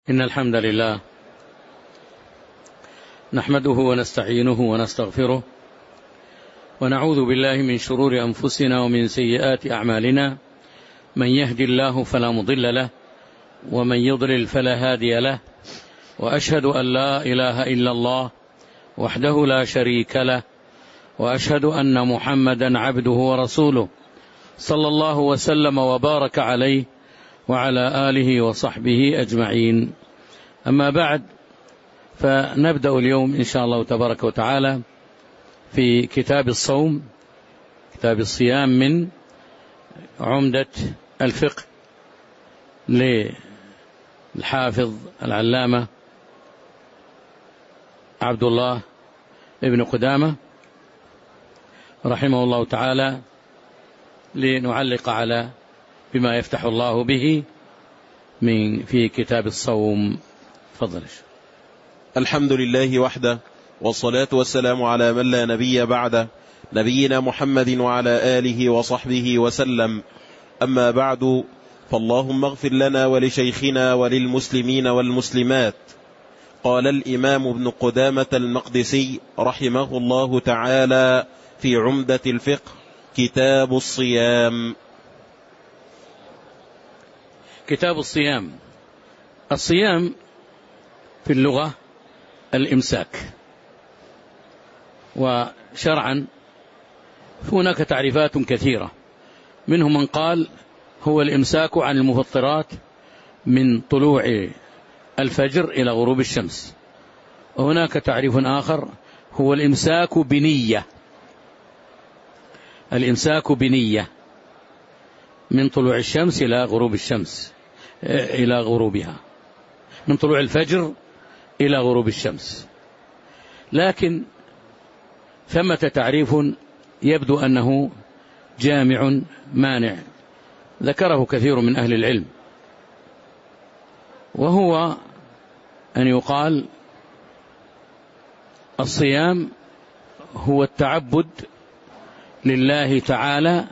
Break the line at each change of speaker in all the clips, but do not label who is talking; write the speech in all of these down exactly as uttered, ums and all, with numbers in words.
إن الحمد لله نحمده ونستعينه ونستغفره ونعوذ بالله من شرور أنفسنا ومن سيئات أعمالنا. من يهد الله فلا مضل له ومن يضلل فلا هادي له، وأشهد أن لا إله إلا الله وحده لا شريك له، وأشهد أن محمدا عبده ورسوله صلى الله وسلم وبارك عليه وعلى آله وصحبه أجمعين. أما بعد، فنبدأ اليوم إن شاء الله تبارك وتعالى في كتاب الصوم، كتاب الصيام من عمدة الفقه للحافظ العلامة عبد الله ابن قدامة رحمه الله تعالى، لنعلق على بما يفتح الله به من في كتاب الصوم. تفضل.
الحمد لله وحده، والصلاة والسلام على من لا نبي بعده، نبينا محمد وعلى آله وصحبه وسلم. أما بعد، فاللهم اغفر لنا ولشيخنا وللمسلمين والمسلمات. قال الإمام ابن قدامة المقدسي رحمه الله تعالى في عمدة الفقه: كتاب الصيام.
كتاب الصيام. الصيام في اللغة الإمساك، وشرعا هناك تعريفات كثيرة، منهم من قال هو الإمساك عن المفطرات من طلوع الفجر إلى غروب الشمس، وهناك تعريف آخر هو الإمساك بنية، الإمساك بنية من طلوع الشمس إلى غروب الشمس إلى غروبها، من طلوع الفجر إلى غروب الشمس. لكن ثمة تعريف يبدو أنه جامع مانع ذكره كثير من أهل العلم، وهو أن يقال الصيام هو التعبد لله تعالى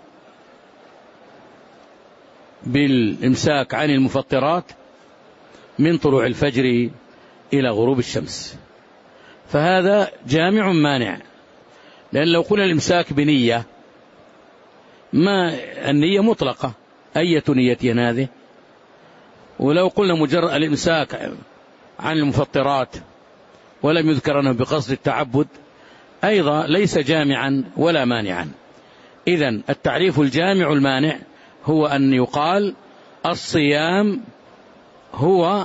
بالإمساك عن المفطرات من طلوع الفجر إلى غروب الشمس، فهذا جامع مانع. لأن لو قلنا الإمساك بنية، ما النية مطلقة، أية نية هذه، ولو قلنا مجرد الإمساك عن المفطرات ولم يذكر أنه بقصد التعبد أيضا ليس جامعا ولا مانعا. إذن التعريف الجامع المانع هو أن يقال الصيام هو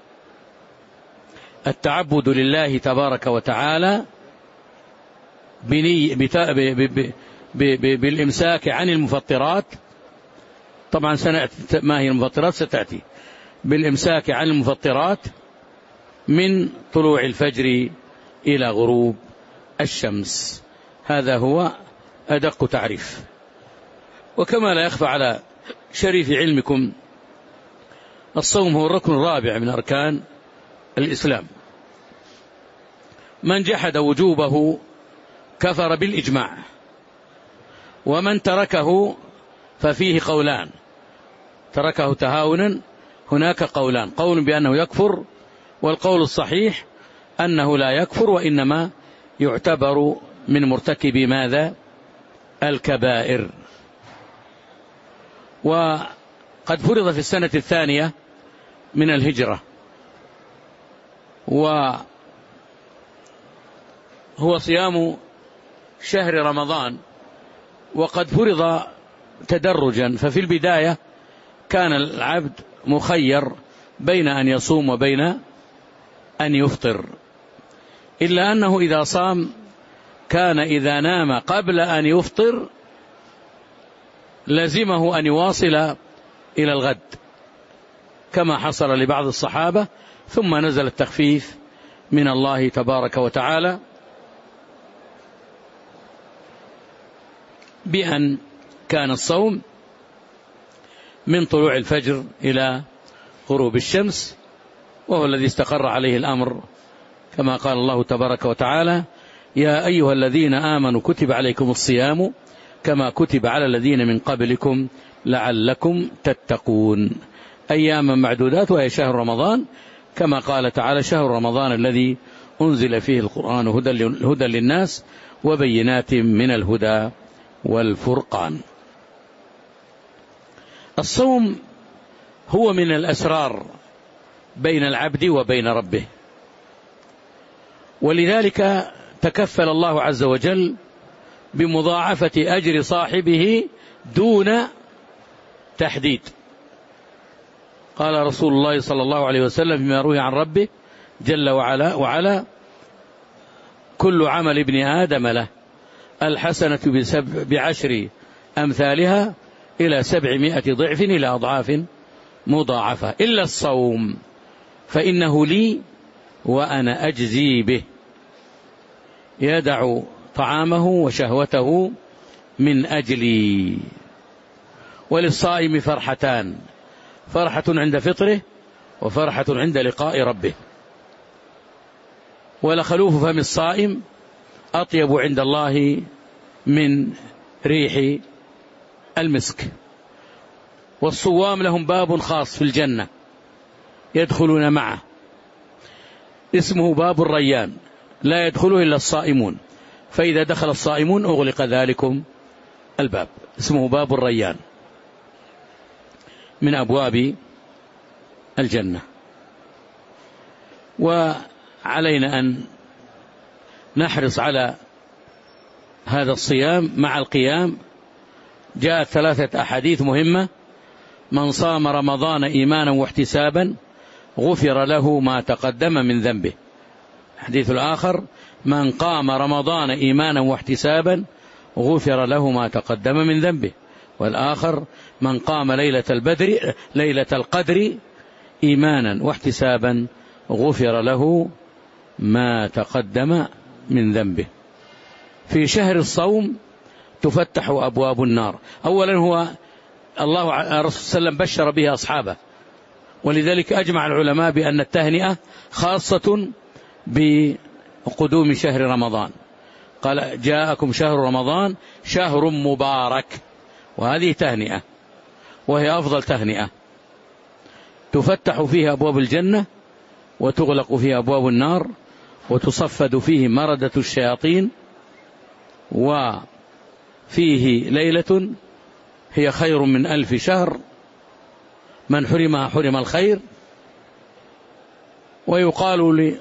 التعبد لله تبارك وتعالى بالإمساك عن المفطرات. طبعا سنأتي ما هي المفطرات ستأتي، بالإمساك عن المفطرات من طلوع الفجر إلى غروب الشمس. هذا هو أدق تعريف. وكما لا يخفى على شريف علمكم، الصوم هو الركن الرابع من أركان الإسلام. من جحد وجوبه كفر بالإجماع، ومن تركه ففيه قولان، تركه تهاونا هناك قولان، قول بأنه يكفر، والقول الصحيح أنه لا يكفر، وإنما يعتبر من مرتكب ماذا؟ الكبائر. وقد فرض في السنة الثانية من الهجرة، وهو صيام شهر رمضان، وقد فرض تدرجا. ففي البداية كان العبد مخير بين أن يصوم وبين أن يفطر، إلا أنه إذا صام كان إذا نام قبل أن يفطر لزمه أن يواصل إلى الغد، كما حصل لبعض الصحابة. ثم نزل التخفيف من الله تبارك وتعالى بأن كان الصوم من طلوع الفجر إلى غروب الشمس، وهو الذي استقر عليه الأمر، كما قال الله تبارك وتعالى: يا أيها الذين آمنوا كتب عليكم الصيام كما كتب على الذين من قبلكم لعلكم تتقون. أياما معدودات، وهي شهر رمضان، كما قال تعالى: شهر رمضان الذي أنزل فيه القرآن هدى للناس وبينات من الهدى والفرقان. الصوم هو من الأسرار بين العبد وبين ربه، ولذلك تكفل الله عز وجل بمضاعفة أجر صاحبه دون تحديد. قال رسول الله صلى الله عليه وسلم فيما روي عن ربه جل وعلا وعلا: كل عمل ابن آدم له، الحسنة بعشر أمثالها إلى سبعمائة ضعف إلى أضعاف مضاعفة، إلا الصوم فإنه لي وأنا أجزي به، يدع طعامه وشهوته من أجلي. وللصائم فرحتان: فرحة عند فطره وفرحة عند لقاء ربه. ولخلوف فم الصائم أطيب عند الله من ريح المسك. والصوام لهم باب خاص في الجنة يدخلون معه، اسمه باب الريان، لا يدخله إلا الصائمون، فإذا دخل الصائمون أغلق ذلكم الباب، اسمه باب الريان من أبواب الجنة. وعلينا أن نحرص على هذا الصيام مع القيام. جاءت ثلاثة أحاديث مهمة: من صام رمضان إيمانا واحتسابا غفر له ما تقدم من ذنبه. الحديث الآخر: من قام رمضان إيمانا واحتسابا غفر له ما تقدم من ذنبه. والآخر: من قام ليلة البدر ليلة القدر إيمانا واحتسابا غفر له ما تقدم من ذنبه. في شهر الصوم تفتح أبواب النار. أولا هو الله الرسول صلى الله عليه وسلم بشر به أصحابه، ولذلك أجمع العلماء بأن التهنئة خاصة بقدوم شهر رمضان. قال: جاءكم شهر رمضان شهر مبارك، وهذه تهنئة، وهي أفضل تهنئة. تفتح فيه أبواب الجنة وتغلق فيه أبواب النار وتصفد فيه مردة الشياطين، وفيه ليلة هي خير من ألف شهر، من حرمها حرم الخير. ويقال لي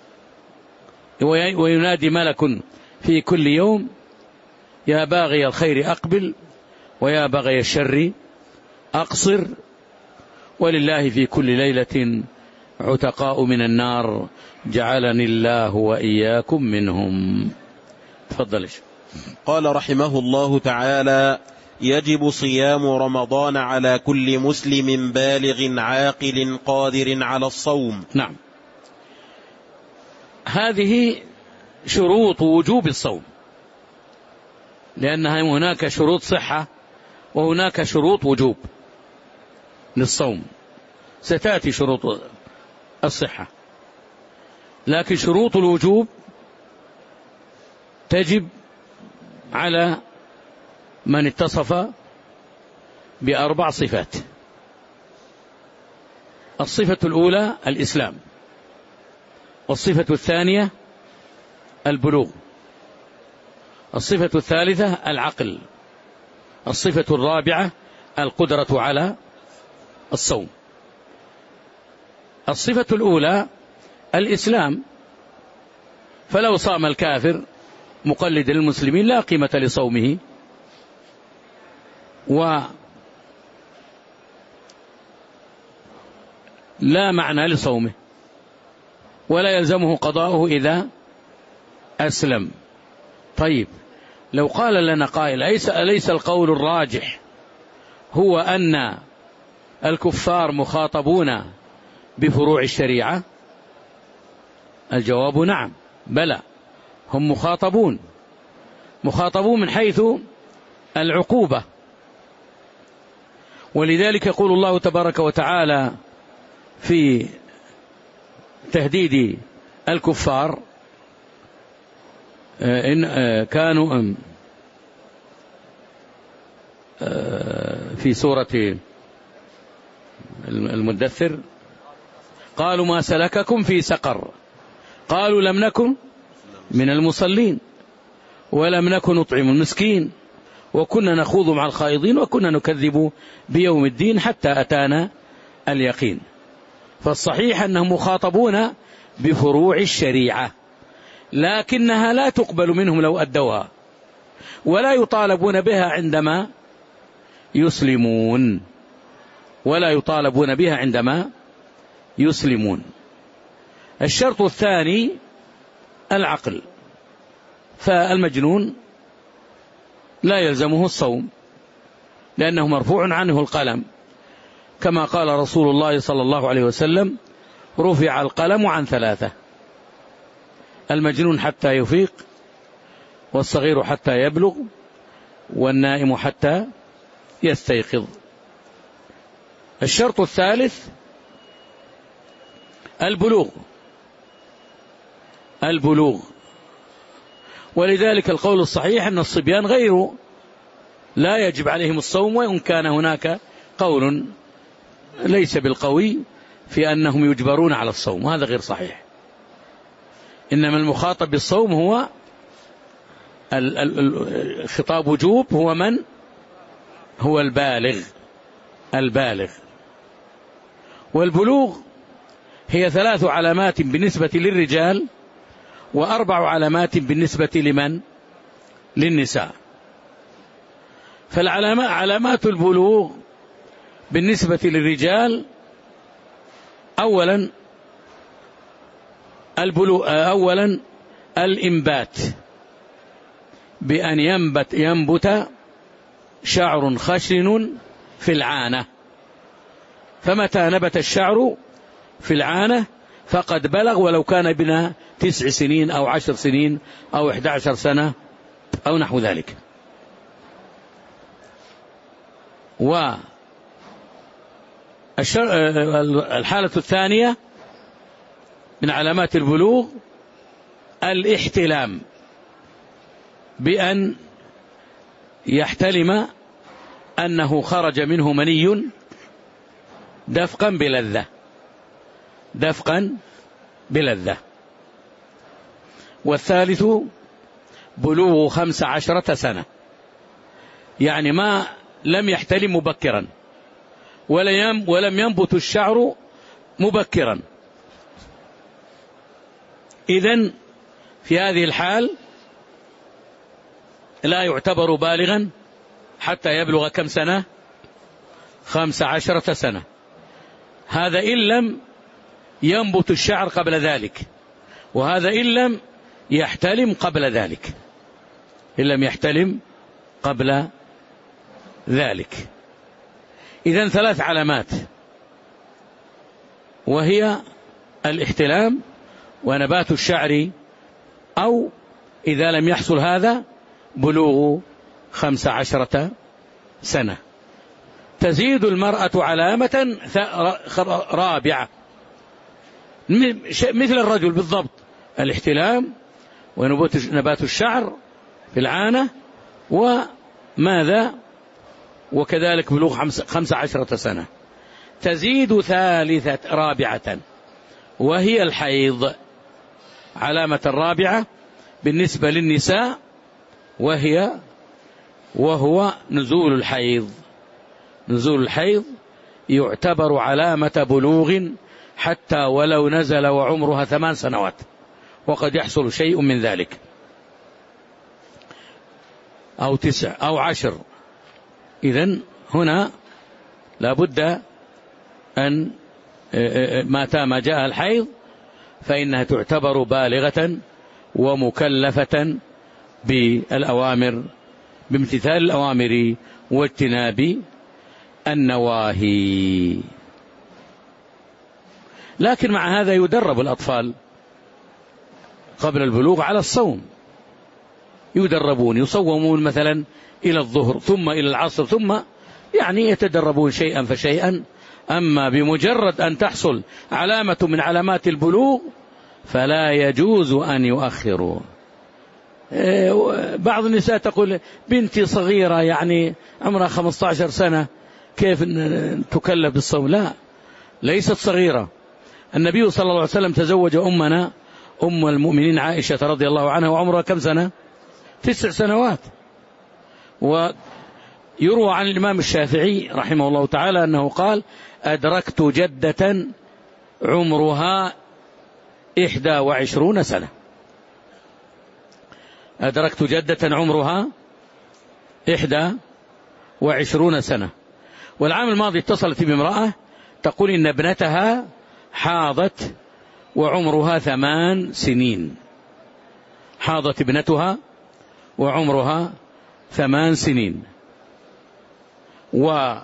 وينادي ملك في كل يوم: يا باغي الخير أقبل ويا باغي الشر أقصر. ولله في كل ليلة عتقاء من النار جعلني الله وإياكم منهم. تفضل.
قال رحمه الله تعالى: يجب صيام رمضان على كل مسلم بالغ عاقل قادر على الصوم.
نعم، هذه شروط وجوب الصوم، لأنها هناك شروط صحة وهناك شروط وجوب للصوم. ستأتي شروط الصحة، لكن شروط الوجوب تجب على من اتصف بأربع صفات. الصفة الأولى الإسلام، والصفة الثانية البلوغ، الصفة الثالثة العقل، الصفة الرابعة القدرة على الصوم. الصفة الأولى الإسلام، فلو صام الكافر مقلد للمسلمين لا قيمة لصومه، ولا معنى لصومه، ولا يلزمه قضاؤه إذا أسلم. طيب، لو قال لنا قائل: أليس القول الراجح هو أن الكفار مخاطبون بفروع الشريعة؟ الجواب نعم، بلى، هم مخاطبون مخاطبون من حيث العقوبة. ولذلك يقول الله تبارك وتعالى في تهديد الكفار: إن كانوا في سورة المدثر، قالوا ما سلككم في سقر قالوا لم نكن من المصلين ولم نكن نطعم المسكين وكنا نخوض مع الخائضين وكنا نكذب بيوم الدين حتى أتانا اليقين. فالصحيح أنهم مخاطبون بفروع الشريعة، لكنها لا تقبل منهم لو أدوها، ولا يطالبون بها عندما يسلمون ولا يطالبون بها عندما يسلمون. الشرط الثاني العقل، فالمجنون لا يلزمه الصوم لأنه مرفوع عنه القلم، كما قال رسول الله صلى الله عليه وسلم: رفع القلم عن ثلاثة: المجنون حتى يفيق، والصغير حتى يبلغ، والنائم حتى يستيقظ. الشرط الثالث البلوغ البلوغ ولذلك القول الصحيح أن الصبيان غير لا يجب عليهم الصوم، وإن كان هناك قول ليس بالقوي في أنهم يجبرون على الصوم، وهذا غير صحيح. إنما المخاطب بالصوم هو الخطاب وجوب هو من هو البالغ البالغ والبلوغ هي ثلاث علامات بالنسبة للرجال وأربع علامات بالنسبة لمن للنساء. فالعلامات البلوغ بالنسبة للرجال: أولا البلوغ أولا الإنبات، بأن ينبت ينبت شعر خشن في العانة، فمتى نبت الشعر في العانة فقد بلغ، ولو كان بنا تسع سنين أو عشر سنين أو إحدى عشر سنة أو نحو ذلك. والحالة الثانية من علامات البلوغ الاحتلام، بأن يحتلم أنه خرج منه مني دفقا بلذة دفقا بلذة. والثالث بلوغ خمس عشرة سنة، يعني ما لم يحتلم مبكرا ولم ينبت الشعر مبكرا. إذن في هذه الحال لا يعتبر بالغا حتى يبلغ كم سنة؟ خمس عشرة سنة. هذا إن لم ينبت الشعر قبل ذلك، وهذا إن لم يحتلم قبل ذلك إن لم يحتلم قبل ذلك. إذن ثلاث علامات، وهي الاحتلام ونبات الشعر، أو إذا لم يحصل هذا بلوغ خمس عشرة سنة. تزيد المرأة علامة رابعة مثل الرجل بالضبط: الاحتلام ونبات الشعر في العانة، وماذا وكذلك بلوغ خمس عشرة سنة. تزيد ثالثة رابعة وهي الحيض، علامة الرابعة بالنسبة للنساء، وهي وهو نزول الحيض. نزول الحيض يعتبر علامة بلوغ حتى ولو نزل وعمرها ثمان سنوات، وقد يحصل شيء من ذلك، أو تسع أو عشر. إذن هنا لابد أن متى ما جاء الحيض فإنها تعتبر بالغة ومكلفة بالأوامر، بامتثال الأوامر واجتناب النواهي. لكن مع هذا يدرب الأطفال قبل البلوغ على الصوم، يدربون يصومون مثلا إلى الظهر ثم إلى العصر، ثم يعني يتدربون شيئا فشيئا. أما بمجرد أن تحصل علامة من علامات البلوغ فلا يجوز أن يؤخروا. بعض النساء تقول: بنتي صغيرة يعني عمرها خمسة عشر سنة، كيف تكلف بالصوم؟ لا، ليست صغيرة، النبي صلى الله عليه وسلم تزوج أمنا أم المؤمنين عائشة رضي الله عنها وعمرها كم سنة؟ تسع سنوات. ويروى عن الإمام الشافعي رحمه الله تعالى أنه قال: أدركت جدة عمرها إحدى وعشرون سنة. أدركت جدة عمرها إحدى وعشرون سنة. والعام الماضي اتصلت بامرأة تقول إن ابنتها حاضت وعمرها ثمان سنين. حاضت ابنتها وعمرها ثمان سنين. وكيف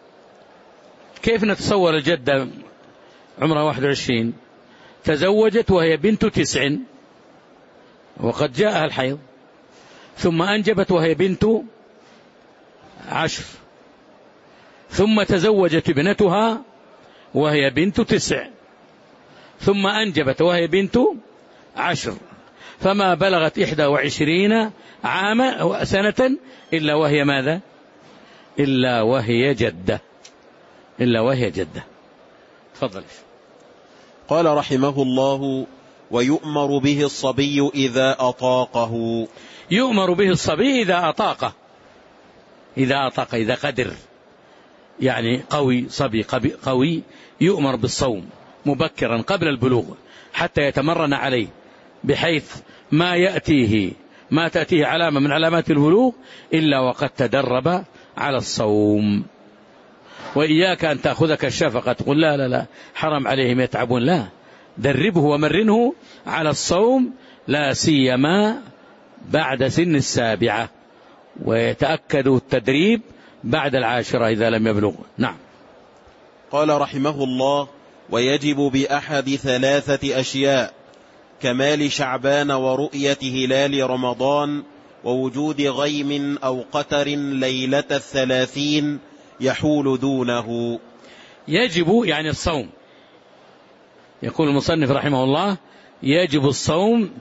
نتصور الجدة عمرها واحد وعشرين؟ تزوجت وهي بنت تسع وقد جاءها الحيض، ثم أنجبت وهي بنت عشر، ثم تزوجت ابنتها وهي بنت تسع، ثم أنجبت وهي بنت عشر، فما بلغت إحدى وعشرين عاما سنة إلا وهي ماذا؟ إلا وهي جدة. إلا وهي جدة. تفضل.
قال رحمه الله: ويؤمر به الصبي إذا أطاقه.
يؤمر به الصبي إذا أطاقه، إذا أطاق، إذا قدر، يعني قوي، صبي قوي يؤمر بالصوم مبكرا قبل البلوغ حتى يتمرن عليه، بحيث ما يأتيه ما تأتيه علامة من علامات البلوغ إلا وقد تدرب على الصوم. وإياك أن تأخذك الشفقة تقول لا لا لا حرم عليهم يتعبون، لا، دربه ومرنه على الصوم، لا سيما بعد سن السابعة، ويتأكد التدريب بعد العاشرة إذا لم يبلغ. نعم.
قال رحمه الله: ويجب بأحد ثلاثة أشياء: كمال شعبان ورؤية هلال رمضان ووجود غيم أو قتر ليلة الثلاثين يحول دونه.
يجب يعني الصوم. يقول المصنف رحمه الله: يجب الصوم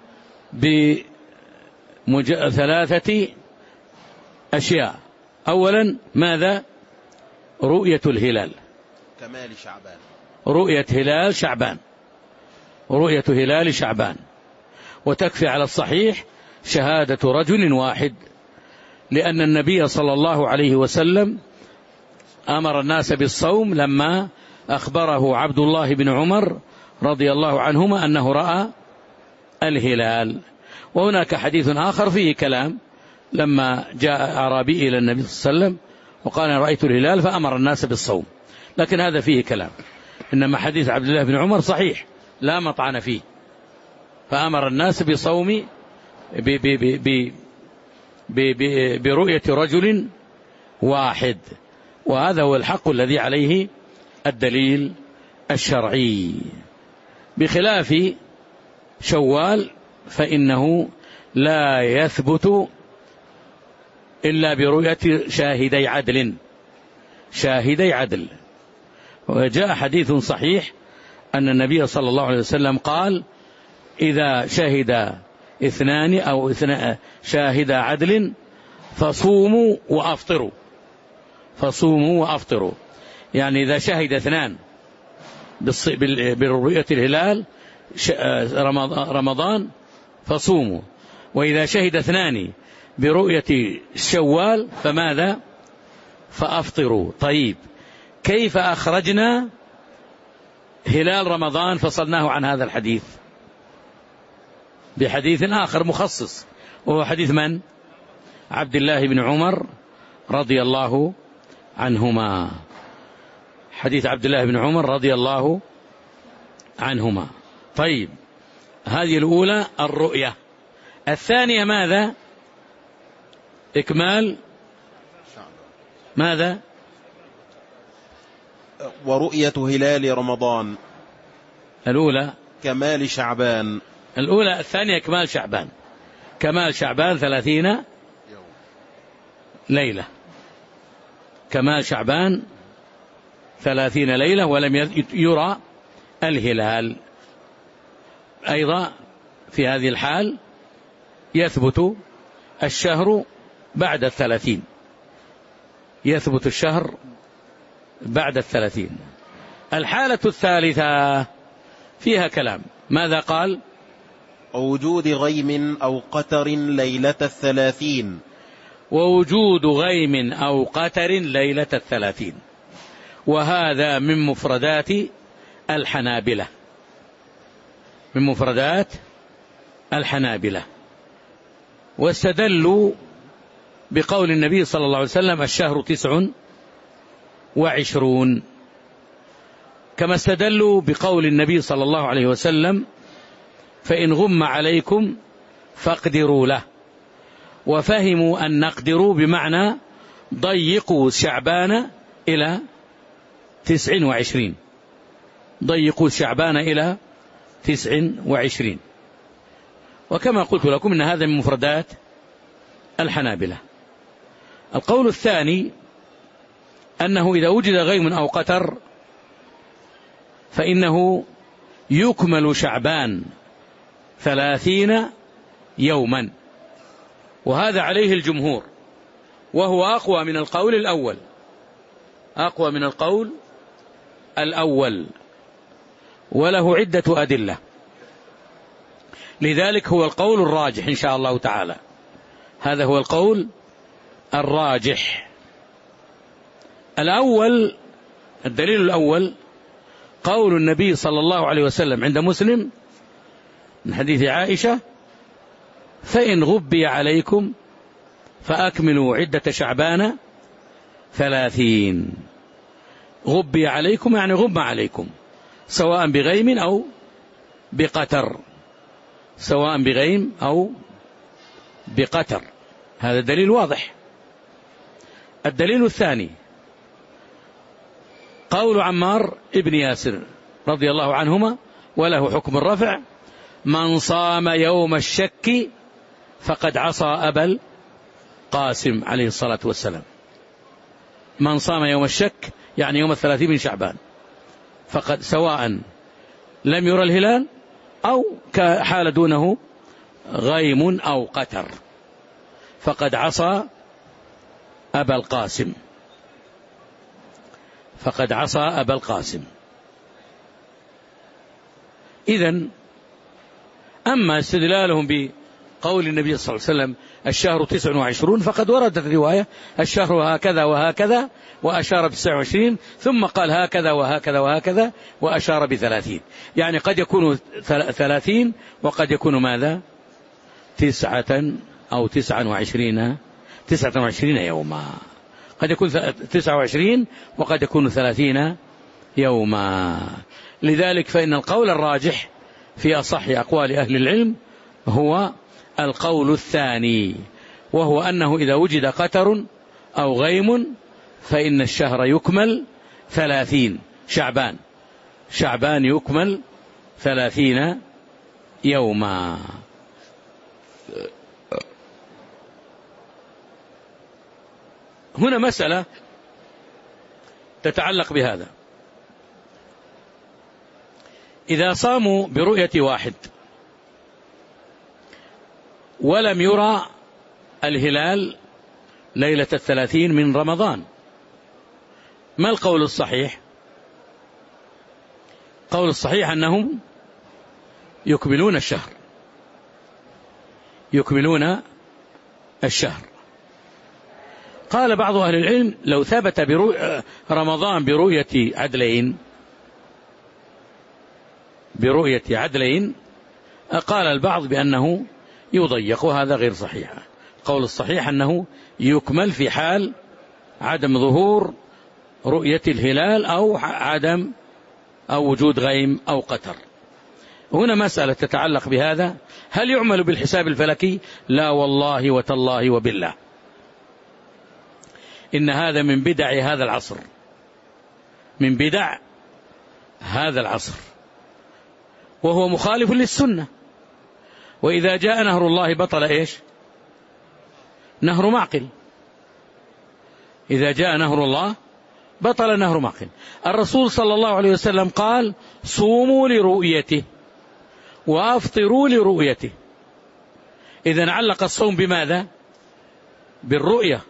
بثلاثة أشياء. أولا ماذا؟ رؤية الهلال،
كمال شعبان،
رؤية هلال شعبان، رؤية هلال شعبان. وتكفي على الصحيح شهادة رجل واحد، لأن النبي صلى الله عليه وسلم أمر الناس بالصوم لما أخبره عبد الله بن عمر رضي الله عنهما أنه رأى الهلال. وهناك حديث آخر فيه كلام، لما جاء أعرابي إلى النبي صلى الله عليه وسلم وقال: أنا رأيت الهلال، فأمر الناس بالصوم، لكن هذا فيه كلام. إنما حديث عبد الله بن عمر صحيح لا مطعن فيه، فأمر الناس بصوم برؤية رجل واحد، وهذا هو الحق الذي عليه الدليل الشرعي، بخلاف شوال فإنه لا يثبت إلا برؤية شاهدي عدل، شاهدي عدل. وجاء حديث صحيح أن النبي صلى الله عليه وسلم قال: إذا شهد اثنان أو اثنان شاهد عدل فصوموا وأفطروا، فصوموا وأفطروا، يعني إذا شهد اثنان برؤية الهلال رمضان فصوموا، وإذا شهد اثنان برؤية شوال فماذا؟ فأفطروا. طيب، كيف أخرجنا هلال رمضان فصلناه عن هذا الحديث؟ بحديث آخر مخصص، وهو حديث من؟ عبد الله بن عمر رضي الله عنهما، حديث عبد الله بن عمر رضي الله عنهما. طيب، هذه الأولى الرؤية. الثانية ماذا؟ إكمال ماذا؟
ورؤية هلال رمضان.
الأولى
كمال شعبان.
الأولى. الثانية كمال شعبان. كمال شعبان ثلاثين ليلة، كمال شعبان ثلاثين ليلة ولم يرى الهلال. أيضا في هذه الحال يثبت الشهر بعد الثلاثين، يثبت الشهر بعد الثلاثين. الحالة الثالثة فيها كلام. ماذا قال؟
ووجود غيم أو قتر ليلة الثلاثين.
ووجود غيم أو قتر ليلة الثلاثين، وهذا من مفردات الحنابلة، من مفردات الحنابلة. واستدلوا بقول النبي صلى الله عليه وسلم الشهر تسع وعشرون، كما استدلوا بقول النبي صلى الله عليه وسلم فإن غم عليكم فاقدروا له، وفهموا أن نقدروا بمعنى ضيقوا شعبان إلى تسع وعشرين، ضيقوا شعبان إلى تسع وعشرين. وكما قلت لكم أن هذا من مفردات الحنابلة. القول الثاني أنه إذا وجد غيم أو قتر فإنه يكمل شعبان ثلاثين يوما، وهذا عليه الجمهور، وهو أقوى من القول الأول، أقوى من القول الأول، وله عدة أدلة، لذلك هو القول الراجح إن شاء الله تعالى. هذا هو القول الراجح. الأول، الدليل الأول قول النبي صلى الله عليه وسلم عند مسلم من حديث عائشة فإن غبي عليكم فأكملوا عدة شعبان ثلاثين. غبي عليكم يعني غب عليكم، سواء بغيم أو بقتر، سواء بغيم أو بقتر. هذا دليل واضح. الدليل الثاني قول عمار ابن ياسر رضي الله عنهما وله حكم الرفع من صام يوم الشك فقد عصى أبا القاسم عليه الصلاة والسلام. من صام يوم الشك يعني يوم الثلاثين من شعبان، فقد سواء لم يرى الهلال أو كحال دونه غيم أو قتر، فقد عصى أبا القاسم، فقد عصى أبا القاسم. إذن أما استدلالهم بقول النبي صلى الله عليه وسلم الشهر تسع وعشرون، فقد وردت رواية الشهر هكذا وهكذا وأشار بتسع وعشرين، ثم قال هكذا وهكذا وهكذا وأشار بثلاثين، يعني قد يكون ثلاثين وقد يكون ماذا؟ تسعة أو تسعة وعشرين، تسعة وعشرين يوما، قد يكون تسعة وعشرين وقد يكون ثلاثين يوما. لذلك فإن القول الراجح في أصح أقوال أهل العلم هو القول الثاني، وهو أنه إذا وجد قتر أو غيم فإن الشهر يكمل ثلاثين، شعبان شعبان يكمل ثلاثين يوما. هنا مسألة تتعلق بهذا. إذا صاموا برؤية واحد ولم يرى الهلال ليلة الثلاثين من رمضان، ما القول الصحيح؟ قول الصحيح أنهم يكملون الشهر، يكملون الشهر. قال بعض أهل العلم لو ثبت رمضان برؤية عدلين، برؤية عدلين قال البعض بأنه يضيق، وهذا غير صحيح. قول الصحيح أنه يكمل في حال عدم ظهور رؤية الهلال أو عدم أو وجود غيم أو قتر. هنا مسألة تتعلق بهذا، هل يعمل بالحساب الفلكي؟ لا والله وتالله وبالله، إن هذا من بدع هذا العصر، من بدع هذا العصر، وهو مخالف للسنة. وإذا جاء نهر الله بطل إيش؟ نهر معقل. إذا جاء نهر الله بطل نهر معقل. الرسول صلى الله عليه وسلم قال صوموا لرؤيته وأفطروا لرؤيته. إذن علق الصوم بماذا؟ بالرؤية،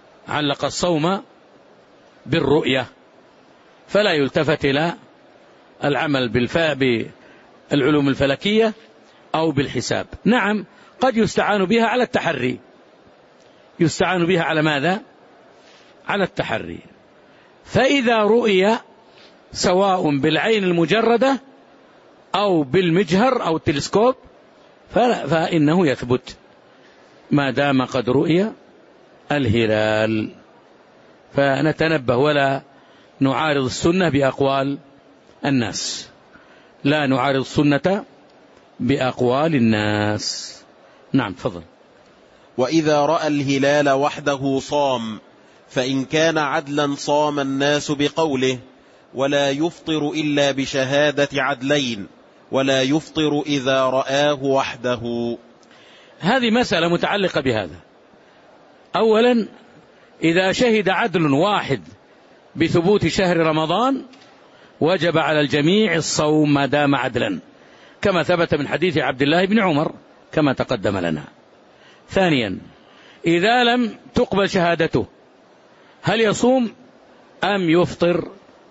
علق الصوم بالرؤية، فلا يلتفت إلى العمل بالفاء بالعلوم الفلكية أو بالحساب. نعم قد يستعان بها على التحري، يستعان بها على ماذا؟ على التحري. فإذا رؤي سواء بالعين المجردة أو بالمجهر أو التلسكوب فإنه يثبت ما دام قد رؤي الهلال. فنتنبه ولا نعارض السنة بأقوال الناس، لا نعارض السنة بأقوال الناس. نعم تفضل.
وإذا رأى الهلال وحده صام، فإن كان عدلا صام الناس بقوله، ولا يفطر إلا بشهادة عدلين، ولا يفطر إذا رآه وحده.
هذه مسألة متعلقة بهذا. أولا إذا شهد عدل واحد بثبوت شهر رمضان وجب على الجميع الصوم ما دام عدلا، كما ثبت من حديث عبد الله بن عمر كما تقدم لنا. ثانيا إذا لم تقبل شهادته هل يصوم أم يفطر؟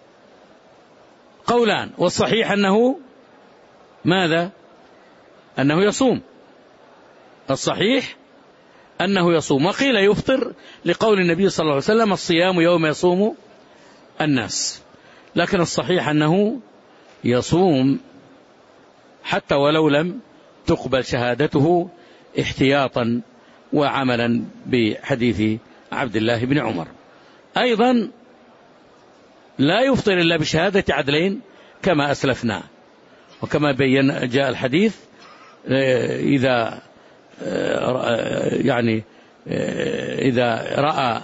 قولان، والصحيح أنه ماذا؟ أنه يصوم. الصحيح أنه يصوم، وقيل يفطر لقول النبي صلى الله عليه وسلم الصيام يوم يصوم الناس، لكن الصحيح أنه يصوم حتى ولو لم تقبل شهادته احتياطا وعملا بحديث عبد الله بن عمر. أيضا لا يفطر إلا بشهادة عدلين كما أسلفنا، وكما بين جاء الحديث إذا يعني إذا رأى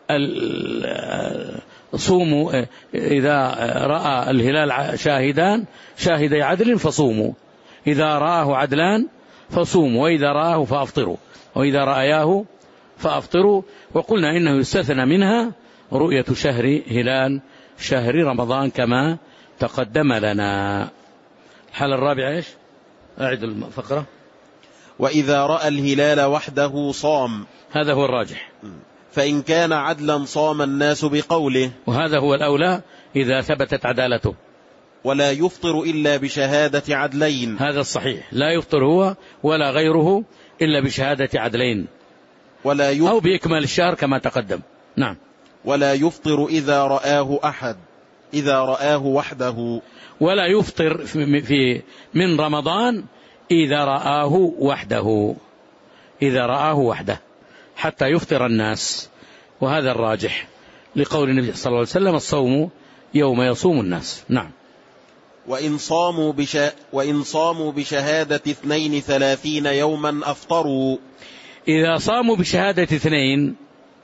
صوموا إذا رأى الهلال شاهدان شاهدي عدل فصوموا، إذا رآه عدلان فصوموا، وإذا رآه فأفطروا، وإذا رأياه فأفطروا. وقلنا إنه يستثنى منها رؤية شهر هلال شهر رمضان كما تقدم لنا. الحالة الرابعة إيش؟ أعد الفقرة.
وإذا رأى الهلال وحده صام،
هذا هو الراجح.
فإن كان عدلا صام الناس بقوله،
وهذا هو الأولى إذا ثبتت عدالته.
ولا يفطر إلا بشهادة عدلين،
هذا الصحيح، لا يفطر هو ولا غيره إلا بشهادة عدلين،
ولا يفطر
أو بإكمال الشهر كما تقدم. نعم.
ولا يفطر إذا رآه أحد إذا رآه وحده،
ولا يفطر في من رمضان إذا رآه وحده، إذا رآه وحده حتى يفطر الناس، وهذا الراجح لقول النبي صلى الله عليه وسلم الصوم يوم يصوم الناس. نعم.
وإن صاموا, بش... وإن صاموا بشهادة اثنين ثلاثين يوما أفطروا،
إذا صاموا بشهادة اثنين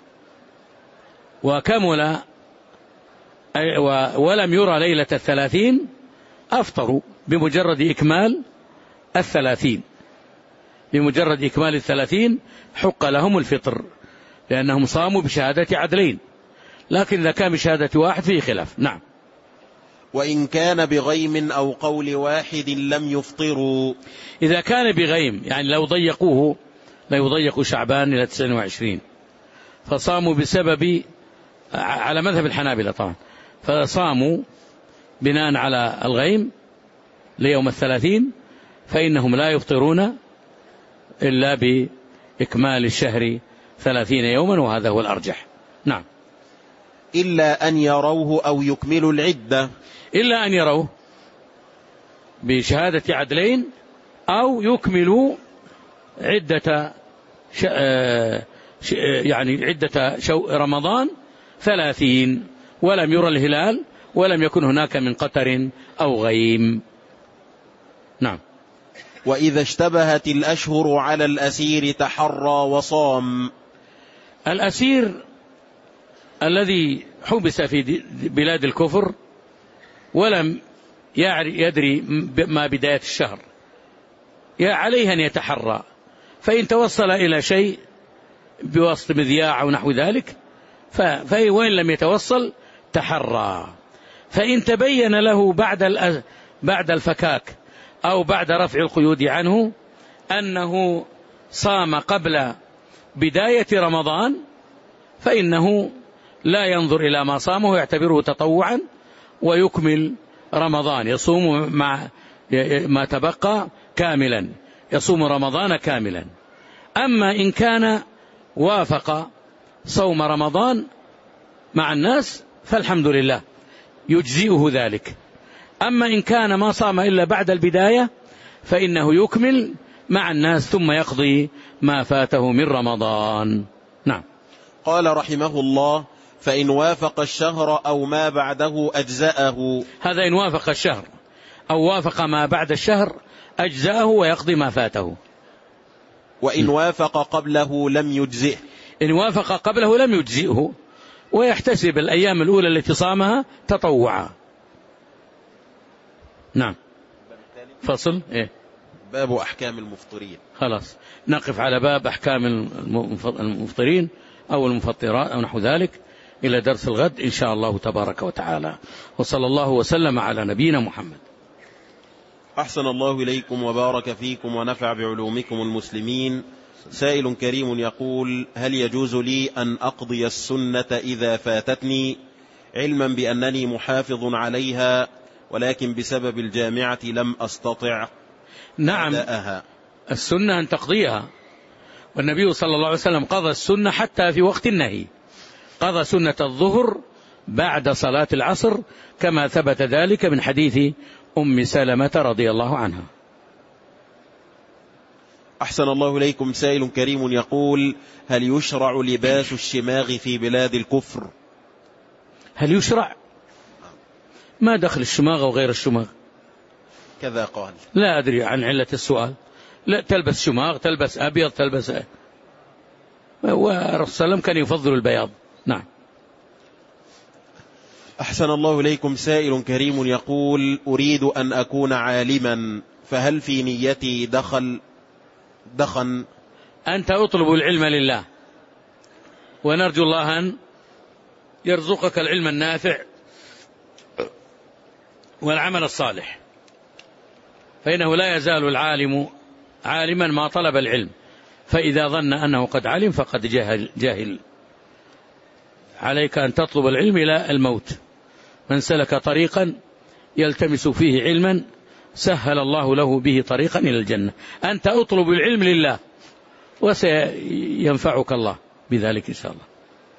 وكمل ولم يرى ليلة الثلاثين أفطروا بمجرد إكمال الثلاثين، بمجرد إكمال الثلاثين حق لهم الفطر لأنهم صاموا بشهادة عدلين، لكن إذا كان بشهادة واحد فيه خلاف. نعم.
وإن كان بغيم أو قول واحد لم يفطروا،
إذا كان بغيم يعني لو ضيقوه لا يضيق شعبان إلى تسعة وعشرين فصاموا بسبب على مذهب الحنابلة طبعا، فصاموا بناء على الغيم ليوم الثلاثين فإنهم لا يفطرون إلا بإكمال الشهر ثلاثين يوما، وهذا هو الأرجح. نعم.
إلا أن يروه أو يكملوا العدة،
إلا أن يروه بشهادة عدلين أو يكملوا عدة ش... ش... يعني عدة شو... رمضان ثلاثين ولم يرى الهلال ولم يكن هناك من قطر أو غيم. نعم.
وإذا اشتبهت الأشهر على الأسير تحرى وصام،
الأسير الذي حبس في بلاد الكفر ولم يدري ما بداية الشهر عليه أن يتحرى، فإن توصل إلى شيء بواسطة مذياع أو نحو ذلك فوين لم يتوصل تحرى، فإن تبين له بعد بعد الفكاك أو بعد رفع القيود عنه أنه صام قبل بداية رمضان فإنه لا ينظر إلى ما صامه ويعتبره تطوعا ويكمل رمضان يصوم مع ما تبقى كاملا، يصوم رمضان كاملا. أما إن كان وافق صوم رمضان مع الناس فالحمد لله يجزئه ذلك. أما إن كان ما صام إلا بعد البداية فإنه يكمل مع الناس ثم يقضي ما فاته من رمضان. نعم.
قال رحمه الله: فإن وافق الشهر أو ما بعده أجزأه.
هذا إن وافق الشهر أو وافق ما بعد الشهر أجزأه ويقضي ما فاته.
وإن وافق قبله لم يجزئه.
إن وافق قبله لم يجزئه ويحتسب الأيام الأولى التي صامها تطوعا. نعم. فصل إيه؟
باب أحكام المفطرين.
خلاص نقف على باب أحكام المفطرين أو المفطرات أو نحو ذلك إلى درس الغد إن شاء الله تبارك وتعالى، وصلى الله وسلم على نبينا محمد.
أحسن الله إليكم وبارك فيكم ونفع بعلومكم المسلمين. سائل كريم يقول: هل يجوز لي أن أقضي السنة إذا فاتتني، علما بأنني محافظ عليها ولكن بسبب الجامعة لم أستطع؟
نعم،
أداءها.
السنة أن تقضيها، والنبي صلى الله عليه وسلم قضى السنة حتى في وقت النهي، قضى سنة الظهر بعد صلاة العصر كما ثبت ذلك من حديث أم سلمة رضي الله عنها.
أحسن الله إليكم. سائل كريم يقول: هل يشرع لباس الشماغ في بلاد الكفر؟
هل يشرع؟ ما دخل الشماغ وغير الشماغ؟
كذا قال.
لا أدري عن علة السؤال. لا، تلبس شماغ، تلبس أبيض، تلبس، والرسول صلى الله عليه وسلم كان يفضل البياض. نعم.
أحسن الله إليكم. سائل كريم يقول: أريد أن أكون عالما، فهل في نيتي دخل دخن؟
أنت أطلب العلم لله، ونرجو الله أن يرزقك العلم النافع والعمل الصالح، فإنه لا يزال العالم عالما ما طلب العلم، فإذا ظن أنه قد علم فقد جاهل, جاهل. عليك أن تطلب العلم إلى الموت. من سلك طريقا يلتمس فيه علما سهل الله له به طريقا إلى الجنة. أنت أطلب العلم لله وسينفعك الله بذلك إن شاء الله.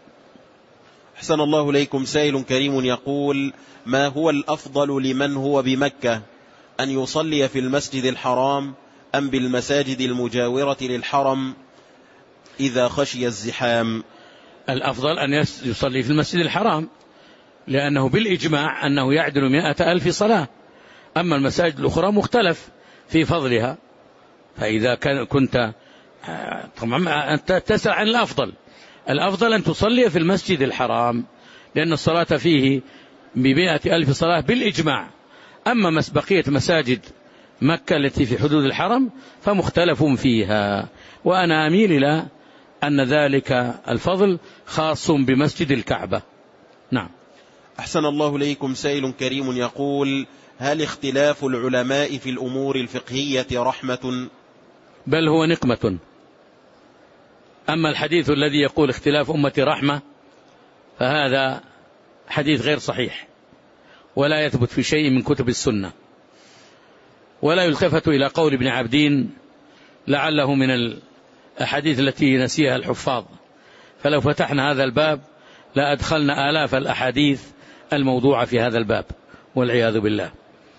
أحسن الله إليكم. سائل كريم يقول: ما هو الأفضل لمن هو بمكة، أن يصلي في المسجد الحرام أم بالمساجد المجاورة للحرم إذا خشي الزحام؟
الأفضل أن يصلي في المسجد الحرام، لأنه بالإجماع أنه يعدل مئة ألف صلاة. أما المساجد الأخرى مختلف في فضلها، فإذا كنت طبعا أنت تسأل عن الأفضل. الأفضل أن تصلي في المسجد الحرام، لأن الصلاة فيه بمئة ألف صلاة بالإجماع. أما بقية مساجد مكة التي في حدود الحرم فمختلف فيها، وأنا أميل إلى أن ذلك الفضل خاص بمسجد الكعبة. نعم.
أحسن الله إليكم. سائل كريم يقول: هل اختلاف العلماء في الأمور الفقهية رحمة؟
بل هو نقمة. أما الحديث الذي يقول اختلاف أمتي رحمة فهذا حديث غير صحيح، ولا يثبت في شيء من كتب السنة، ولا يلتفت إلى قول ابن عبدين لعله من الأحاديث التي نسيها الحفاظ. فلو فتحنا هذا الباب لا أدخلنا آلاف الأحاديث الموضوعة في هذا الباب والعياذ بالله.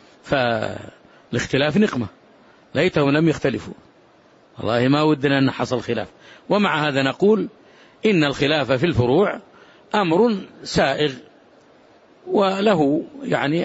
فالاختلاف نقمة، ليتهم لم يختلفوا، والله ما ودنا أن حصل خلاف. ومع هذا نقول إن الخلاف في الفروع أمر سائغ وله يعني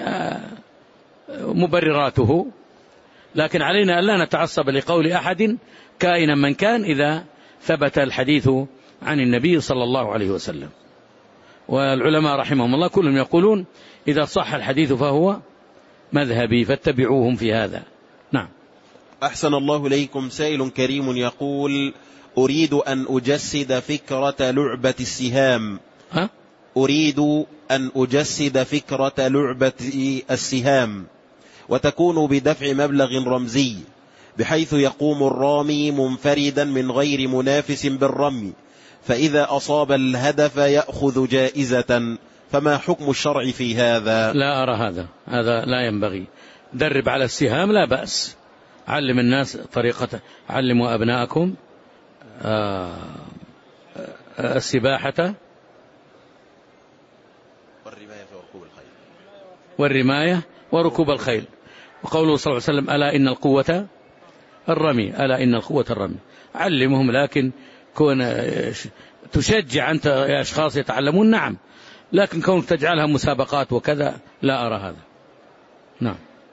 مبرراته، لكن علينا ألا نتعصب لقول أحد كائنا من كان إذا ثبت الحديث عن النبي صلى الله عليه وسلم. والعلماء رحمهم الله كلهم يقولون إذا صح الحديث فهو مذهبي فاتبعوهم في هذا. نعم.
أحسن الله إليكم. سائل كريم يقول: أريد أن أجسد فكرة لعبة السهام.
ها؟
أريد أن أجسد فكرة لعبة السهام، وتكون بدفع مبلغ رمزي بحيث يقوم الرامي منفردا من غير منافس بالرمي، فإذا أصاب الهدف يأخذ جائزة، فما حكم الشرع في هذا؟
لا أرى هذا، هذا لا ينبغي. درب على السهام لا بأس، علم الناس طريقة، علموا أبناءكم السباحة والرماية وركوب الخيل. وقوله صلى الله عليه وسلم ألا إن القوة الرمي، ألا إن القوة الرمي. علمهم، لكن كون تشجع أنت يا أشخاص يتعلمون نعم، لكن كونك تجعلها مسابقات وكذا لا أرى هذا. نعم.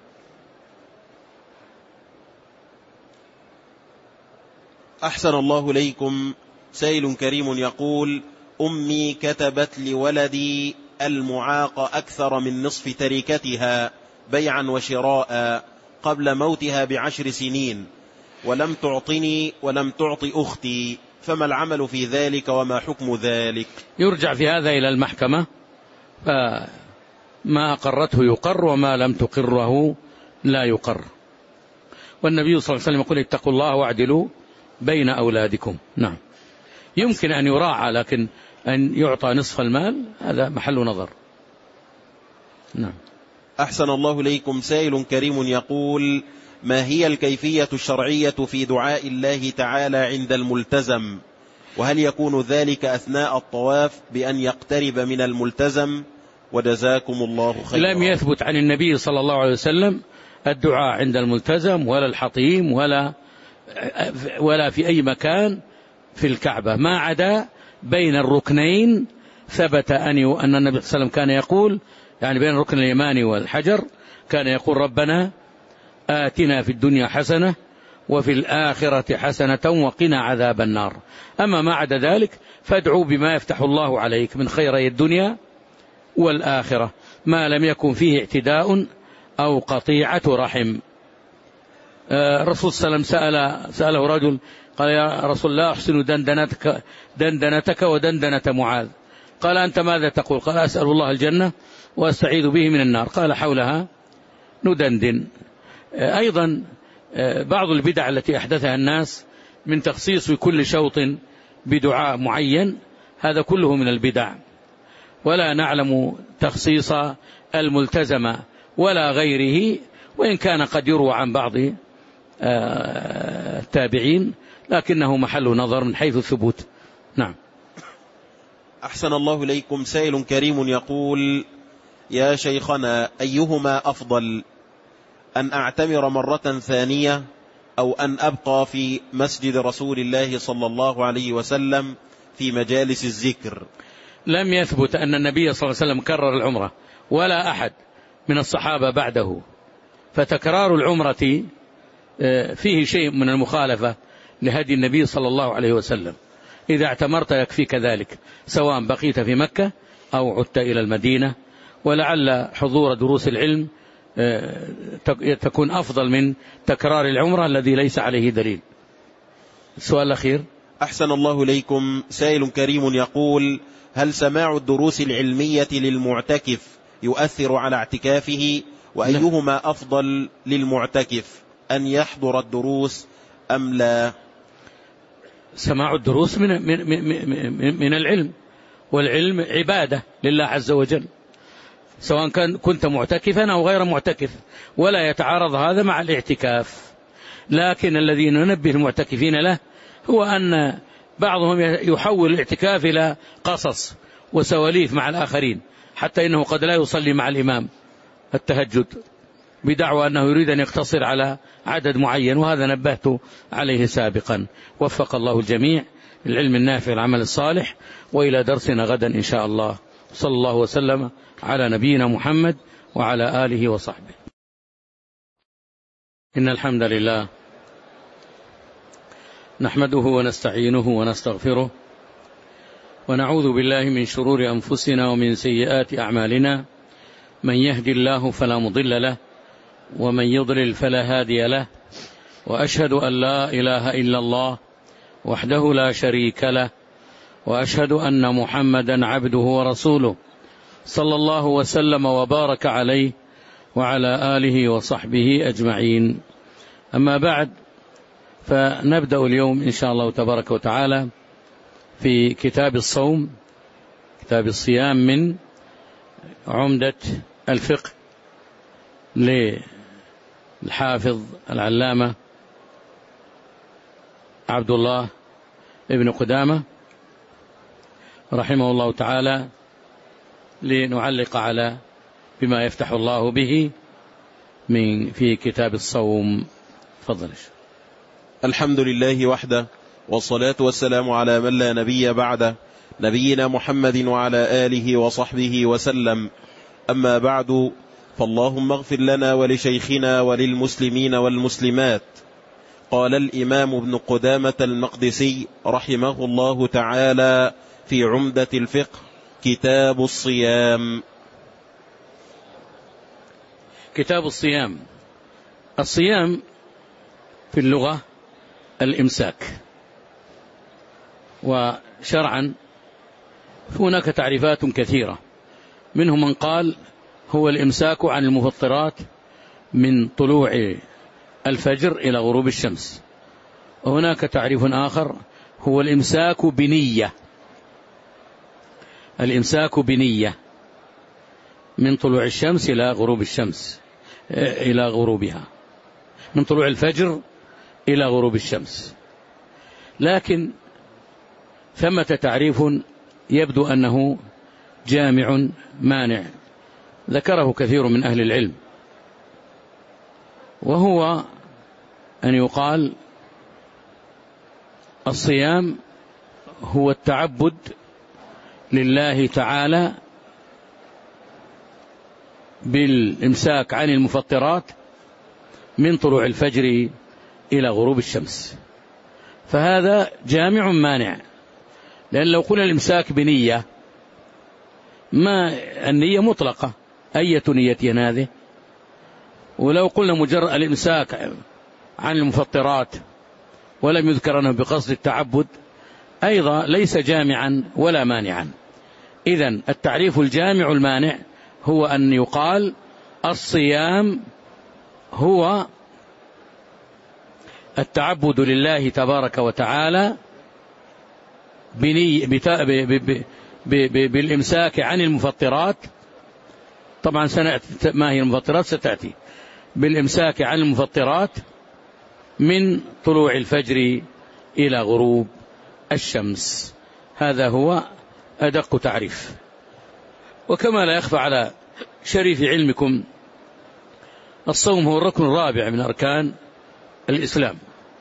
أحسن الله إليكم. سائل كريم يقول: أمي كتبت لولدي المعاق أكثر من نصف تركتها بيعا وشراء قبل موتها بعشر سنين، ولم تعطني ولم تعطي أختي، فما العمل في ذلك وما حكم ذلك؟
يرجع في هذا إلى المحكمة، فما أقرته يقر وما لم تقره لا يقر. والنبي صلى الله عليه وسلم يقول: اتقوا الله واعدلوا بين أولادكم. نعم. يمكن أن يراعى، لكن أن يعطى نصف المال هذا محل نظر. نعم.
أحسن الله إليكم. سائل كريم يقول: ما هي الكيفية الشرعية في دعاء الله تعالى عند الملتزم؟ وهل يكون ذلك أثناء الطواف بأن يقترب من الملتزم؟ وجزاكم الله خيرا.
لم يثبت عن النبي صلى الله عليه وسلم الدعاء عند الملتزم ولا الحطيم ولا ولا في أي مكان في الكعبة، ما عدا بين الركنين. ثبت أن النبي صلى الله عليه وسلم كان يقول، يعني بين الركن اليماني والحجر، كان يقول: ربنا آتنا في الدنيا حسنة وفي الآخرة حسنة وقنا عذاب النار. أما ما عدا ذلك فادعوا بما يفتح الله عليك من خيري الدنيا والآخرة، ما لم يكن فيه اعتداء أو قطيعة رحم. الرسول صلى الله عليه وسلم سأل سأله رجل قال: يا رسول الله أحسن دندنتك, دندنتك ودندنة معاذ. قال: أنت ماذا تقول؟ قال: أسأل الله الجنة وأستعيذ به من النار. قال: حولها ندندن. أيضا بعض البدع التي أحدثها الناس من تخصيص كل شوط بدعاء معين، هذا كله من البدع، ولا نعلم تخصيص الملتزم ولا غيره، وإن كان قد يروى عن بعض التابعين، لكنه محل نظر من حيث الثبوت. نعم.
أحسن الله إليكم. سائل كريم يقول: يا شيخنا، أيهما أفضل، أن أعتمر مرة ثانية أو أن أبقى في مسجد رسول الله صلى الله عليه وسلم في مجالس الذكر؟
لم يثبت أن النبي صلى الله عليه وسلم كرر العمرة ولا أحد من الصحابة بعده، فتكرار العمرة فيه شيء من المخالفة لهدي النبي صلى الله عليه وسلم. إذا اعتمرت يكفيك ذلك، سواء بقيت في مكة أو عدت إلى المدينة، ولعل حضور دروس العلم تكون أفضل من تكرار العمرة الذي ليس عليه دليل. السؤال الأخير.
أحسن الله إليكم. سائل كريم يقول: هل سماع الدروس العلمية للمعتكف يؤثر على اعتكافه؟ وأيهما أفضل للمعتكف، أن يحضر الدروس أم لا؟
سماع الدروس من, من, من, من العلم، والعلم عبادة لله عز وجل، سواء كان كنت معتكفا أو غير معتكف، ولا يتعارض هذا مع الاعتكاف. لكن الذي ننبه المعتكفين له هو أن بعضهم يحول الاعتكاف إلى قصص وسواليف مع الآخرين، حتى إنه قد لا يصلي مع الإمام التهجد بدعوى أنه يريد أن يقتصر على عدد معين، وهذا نبهت عليه سابقا. وفق الله الجميع العلم النافع العمل الصالح، وإلى درسنا غدا إن شاء الله. صلى الله وسلم على نبينا محمد وعلى آله وصحبه. إن الحمد لله نحمده ونستعينه ونستغفره، ونعوذ بالله من شرور أنفسنا ومن سيئات أعمالنا. من يهدي الله فلا مضل له، ومن يضلل فلا هادي له، وأشهد أن لا إله إلا الله وحده لا شريك له، وأشهد أن محمدا عبده ورسوله، صلى الله وسلم وبارك عليه وعلى آله وصحبه أجمعين. أما بعد، فنبدأ اليوم إن شاء الله تبارك وتعالى في كتاب الصوم، كتاب الصيام من عمدة الفقه للحافظ العلامة عبد الله ابن قدامة رحمه الله تعالى، لنعلق على بما يفتح الله به من في كتاب الصوم. تفضل.
الحمد لله وحده، والصلاة والسلام على من لا نبي بعده، نبينا محمد وعلى آله وصحبه وسلم. أما بعد، فاللهم اغفر لنا ولشيخنا وللمسلمين والمسلمات. قال الإمام ابن قدامة المقدسي رحمه الله تعالى في عمدة الفقه: كتاب الصيام.
كتاب الصيام. الصيام في اللغة الإمساك، وشرعا هناك تعريفات كثيرة، منهم من قال هو الإمساك عن المفطرات من طلوع الفجر إلى غروب الشمس، وهناك تعريف آخر هو الإمساك بنية، الإمساك بنية من طلوع الشمس إلى غروب الشمس إلى غروبها، من طلوع الفجر إلى غروب الشمس. لكن ثمة تعريف يبدو أنه جامع مانع ذكره كثير من أهل العلم، وهو أن يقال الصيام هو التعبد لله تعالى بالإمساك عن المفطرات من طلوع الفجر إلى غروب الشمس، فهذا جامع مانع. لأن لو قلنا الإمساك بنية، ما النية مطلقة، أية نية هذه، ولو قلنا مجرد الإمساك عن المفطرات ولم يذكر أنه بقصد التعبد أيضا ليس جامعا ولا مانعا. إذن التعريف الجامع المانع هو أن يقال الصيام هو التعبد لله تبارك وتعالى بني بالإمساك عن المفطرات. طبعا سنأتي ما هي المفطرات ستأتي، بالإمساك عن المفطرات من طلوع الفجر إلى غروب الشمس. هذا هو أدق تعريف. وكما لا يخفى على شريف علمكم، الصوم هو الركن الرابع من أركان الإسلام،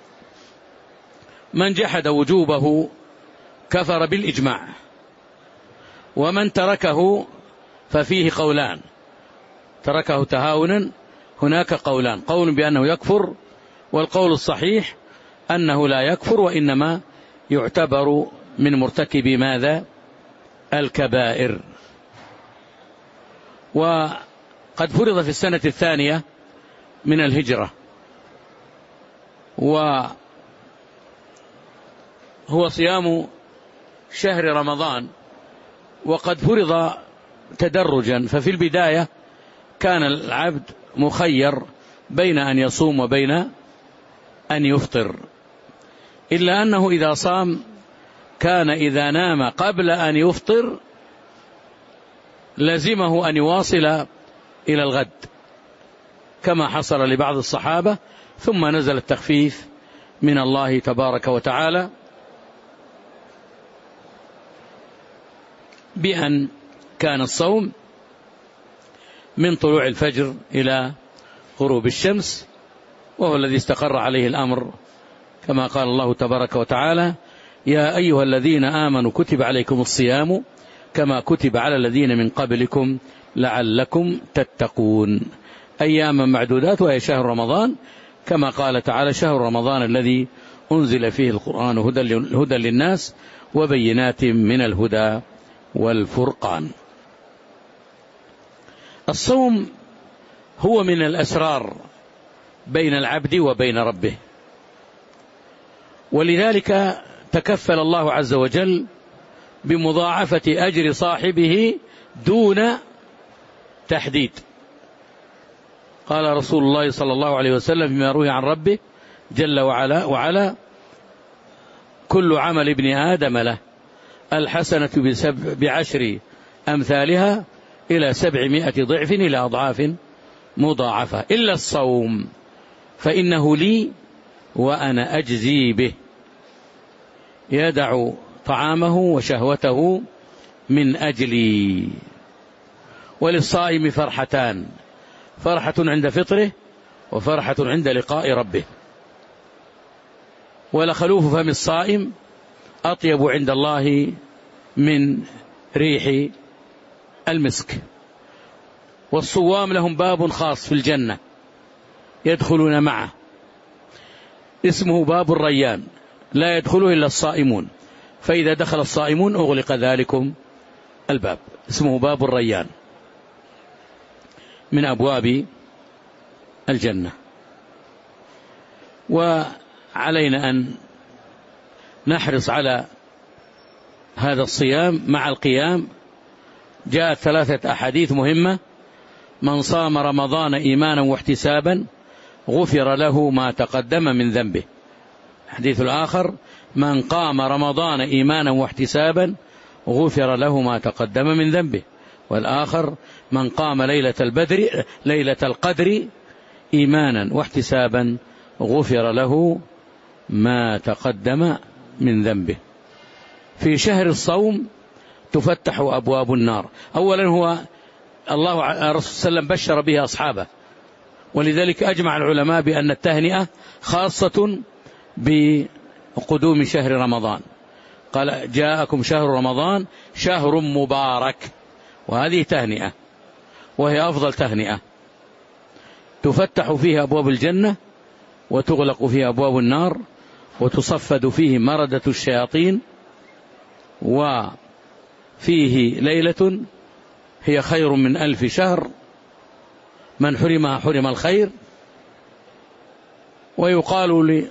من جحد وجوبه كفر بالإجماع، ومن تركه ففيه قولان، تركه تهاونا هناك قولان، قول بأنه يكفر، والقول الصحيح أنه لا يكفر، وإنما يعتبر من مرتكب ماذا؟ الكبائر. وقد فرض في السنة الثانية من الهجرة، وهو صيام شهر رمضان، وقد فرض تدرجا، ففي البداية كان العبد مخير بين أن يصوم وبين أن يفطر، إلا أنه إذا صام كان إذا نام قبل أن يفطر لزمه أن يواصل إلى الغد، كما حصل لبعض الصحابة، ثم نزل التخفيف من الله تبارك وتعالى بأن كان الصوم من طلوع الفجر إلى غروب الشمس، وهو الذي استقر عليه الأمر، كما قال الله تبارك وتعالى: يا أيها الذين آمنوا كتب عليكم الصيام كما كتب على الذين من قبلكم لعلكم تتقون. أياما معدودات، وهي شهر رمضان، كما قال تعالى: شهر رمضان الذي أنزل فيه القرآن هدى للناس وبينات من الهدى والفرقان. الصوم هو من الأسرار بين العبد وبين ربه، ولذلك تكفل الله عز وجل بمضاعفة أجر صاحبه دون تحديد. قال رسول الله صلى الله عليه وسلم فيما روي عن ربه جل وعلا وعلا: كل عمل ابن آدم له، الحسنة بعشر أمثالها إلى سبعمائة ضعف إلى أضعاف مضاعفة، إلا الصوم فإنه لي وأنا أجزي به، يدع طعامه وشهوته من أجلي. وللصائم فرحتان، فرحة عند فطره وفرحة عند لقاء ربه. ولخلوف فم الصائم أطيب عند الله من ريح المسك. والصوام لهم باب خاص في الجنة يدخلون معه اسمه باب الريان، لا يدخله إلا الصائمون، فإذا دخل الصائمون أغلق ذلكم الباب، اسمه باب الريان من أبواب الجنة. وعلينا أن نحرص على هذا الصيام مع القيام. جاءت ثلاثة أحاديث مهمة: من صام رمضان إيمانا واحتسابا غفر له ما تقدم من ذنبه. الحديث الآخر: من قام رمضان إيمانا واحتسابا غفر له ما تقدم من ذنبه. والآخر: من قام ليلة البدر ليلة القدر إيمانا واحتسابا غفر له ما تقدم من ذنبه. في شهر الصوم تفتح أبواب النار. أولا هو الله الرسول صلى الله عليه وسلم بشر به أصحابه، ولذلك أجمع العلماء بأن التهنئة خاصة بقدوم شهر رمضان. قال: جاءكم شهر رمضان شهر مبارك، وهذه تهنئة وهي أفضل تهنئة، تفتح فيها أبواب الجنة وتغلق فيها أبواب النار وتصفد فيه مردة الشياطين، وفيه ليلة هي خير من ألف شهر، من حرمها حرم الخير. ويقال لي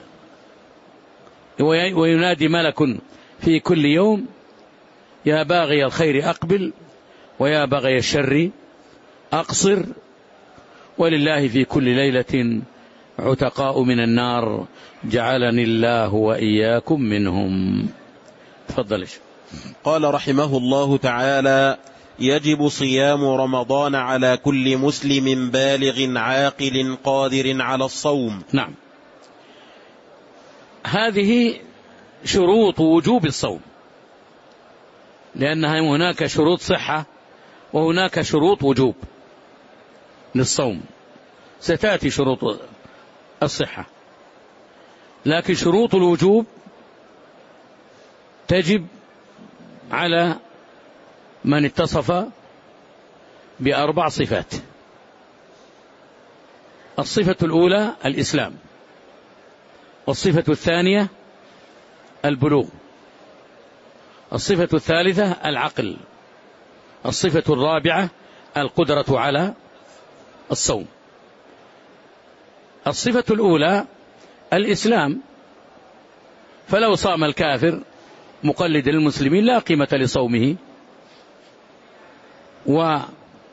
وينادي ملك في كل يوم: يا باغي الخير أقبل ويا باغي الشر أقصر. ولله في كل ليلة عتقاء من النار، جعلني الله وإياكم منهم. تفضل.
قال رحمه الله تعالى: يجب صيام رمضان على كل مسلم بالغ عاقل قادر على الصوم.
نعم، هذه شروط وجوب الصوم، لأنها هناك شروط صحة وهناك شروط وجوب للصوم. ستأتي شروط الصحة، لكن شروط الوجوب تجب على من اتصف بأربع صفات. الصفة الأولى الإسلام، والصفة الثانية البلوغ، الصفة الثالثة العقل، الصفة الرابعة القدرة على الصوم. الصفة الأولى الإسلام، فلو صام الكافر مقلد للمسلمين لا قيمة لصومه، ولا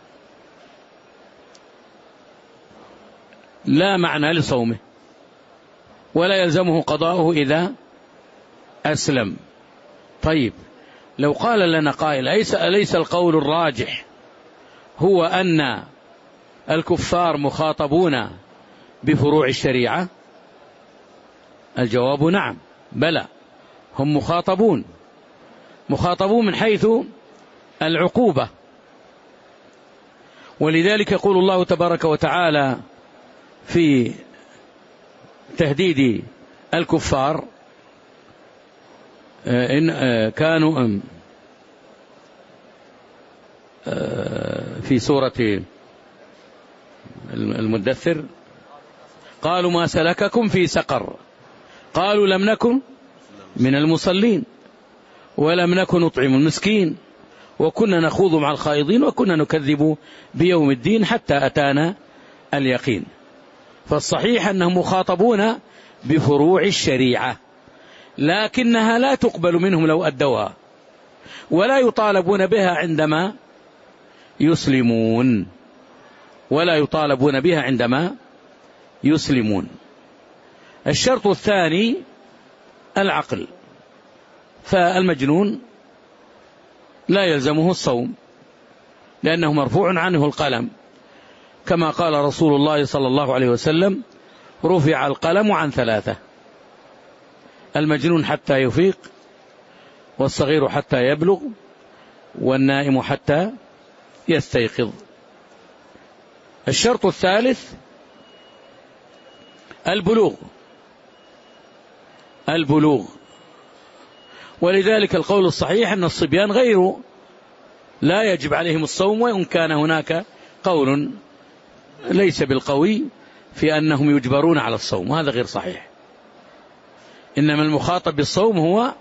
معنى لصومه، ولا يلزمه قضاؤه إذا أسلم. طيب، لو قال لنا قائل: أليس أليس القول الراجح هو أن الكفار مخاطبون بفروع الشريعة؟ الجواب نعم، بلى، هم مخاطبون مخاطبون من حيث العقوبة. ولذلك يقول الله تبارك وتعالى في تهديد الكفار: إن كانوا في سورة المدثر: قالوا ما سلككم في سقر، قالوا لم نكن من المصلين ولم نكن نطعم المسكين وكنا نخوض مع الخائضين وكنا نكذب بيوم الدين حتى أتانا اليقين. فالصحيح أنهم مخاطبون بفروع الشريعة، لكنها لا تقبل منهم لو أدوها، ولا يطالبون بها عندما يسلمون ولا يطالبون بها عندما يسلمون. الشرط الثاني العقل، فالمجنون لا يلزمه الصوم لأنه مرفوع عنه القلم، كما قال رسول الله صلى الله عليه وسلم: رفع القلم عن ثلاثة: المجنون حتى يفيق، والصغير حتى يبلغ، والنائم حتى يستيقظ. الشرط الثالث البلوغ البلوغ ولذلك القول الصحيح أن الصبيان غير لا يجب عليهم الصوم، وإن كان هناك قول ليس بالقوي في أنهم يجبرون على الصوم، وهذا غير صحيح. إنما المخاطب بالصوم هو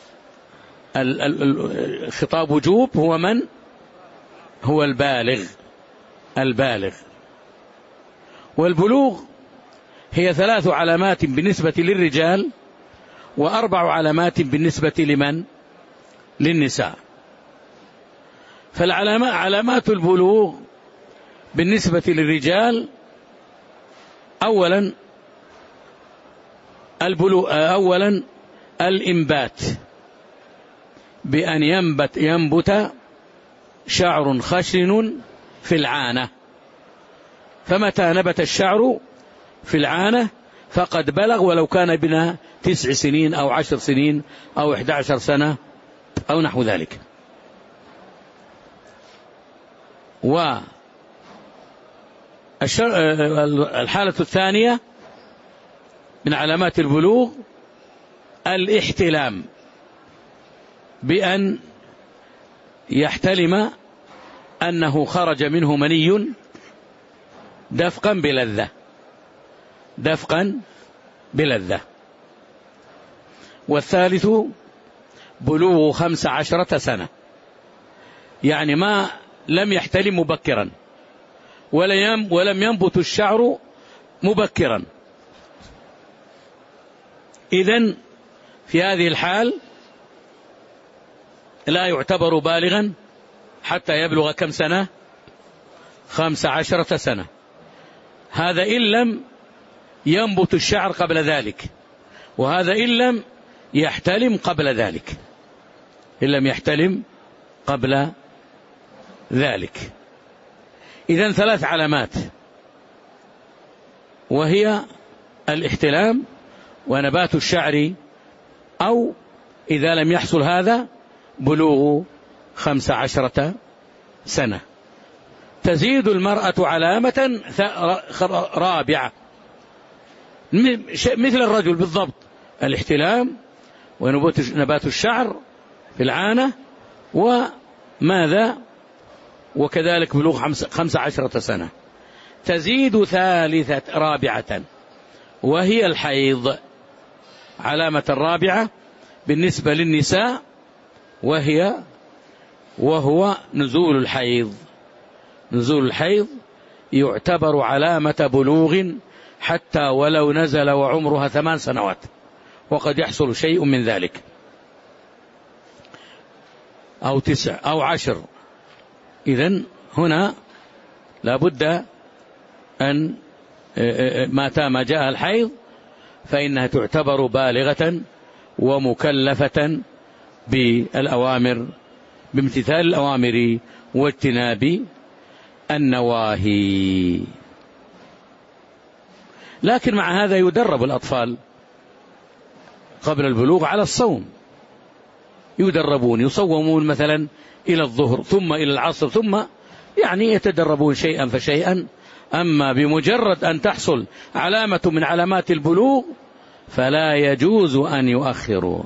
الخطاب وجوب هو من هو البالغ البالغ والبلوغ هي ثلاث علامات بالنسبة للرجال، وأربع علامات بالنسبة لمن للنساء. فالعلامات علامات البلوغ بالنسبة للرجال: أولا البلوغ أولا الإنبات، بأن ينبت ينبت شعر خشن في العانة، فمتى نبت الشعر في العانة فقد بلغ، ولو كان ابن تسع سنين أو عشر سنين أو إحدى عشر سنة أو نحو ذلك. والحالة الثانية من علامات البلوغ الاحتلام، بأن يحتلم أنه خرج منه مني دفقا بلذة دفقا بلذة والثالث بلوغ خمس عشرة سنة، يعني ما لم يحتلم مبكرا ولم ينبت الشعر مبكرا. إذن في هذه الحال لا يعتبر بالغا حتى يبلغ كم سنة؟ خمس عشرة سنة. هذا إن لم ينبت الشعر قبل ذلك، وهذا إن لم يحتلم قبل ذلك إن لم يحتلم قبل ذلك. إذن ثلاث علامات، وهي الاحتلام ونبات الشعر، أو إذا لم يحصل هذا بلوغ خمس عشرة سنة. تزيد المرأة علامة رابعة مثل الرجل بالضبط: الاحتلام ونبات الشعر في العانة، وماذا وكذلك بلوغ خمس عشرة سنة. تزيد ثالثة رابعة وهي الحيض، علامة الرابعة بالنسبة للنساء، وهي وهو نزول الحيض. نزول الحيض يعتبر علامة بلوغ حتى ولو نزل وعمرها ثمان سنوات، وقد يحصل شيء من ذلك، أو تسع أو عشر. إذن هنا لابد أن متى ما جاء الحيض فإنها تعتبر بالغة ومكلفة بالأوامر، بامتثال الأوامر واجتناب النواهي. لكن مع هذا يدرب الأطفال قبل البلوغ على الصوم، يدربون يصومون مثلا إلى الظهر ثم إلى العصر، ثم يعني يتدربون شيئا فشيئا. أما بمجرد أن تحصل علامة من علامات البلوغ فلا يجوز أن يؤخروا.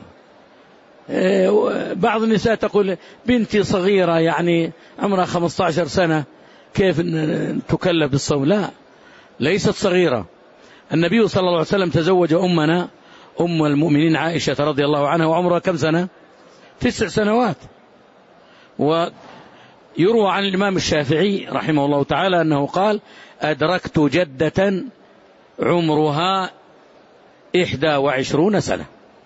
بعض النساء تقول: بنتي صغيرة يعني عمرها خمسة عشر سنة، كيف تكلف بالصوم؟ لا، ليست صغيرة. النبي صلى الله عليه وسلم تزوج أمنا أم المؤمنين عائشة رضي الله عنها وعمرها كم سنة؟ تسع سنوات. ويروى عن الإمام الشافعي رحمه الله تعالى أنه قال: أدركت جدة عمرها إحدى وعشرون سنة.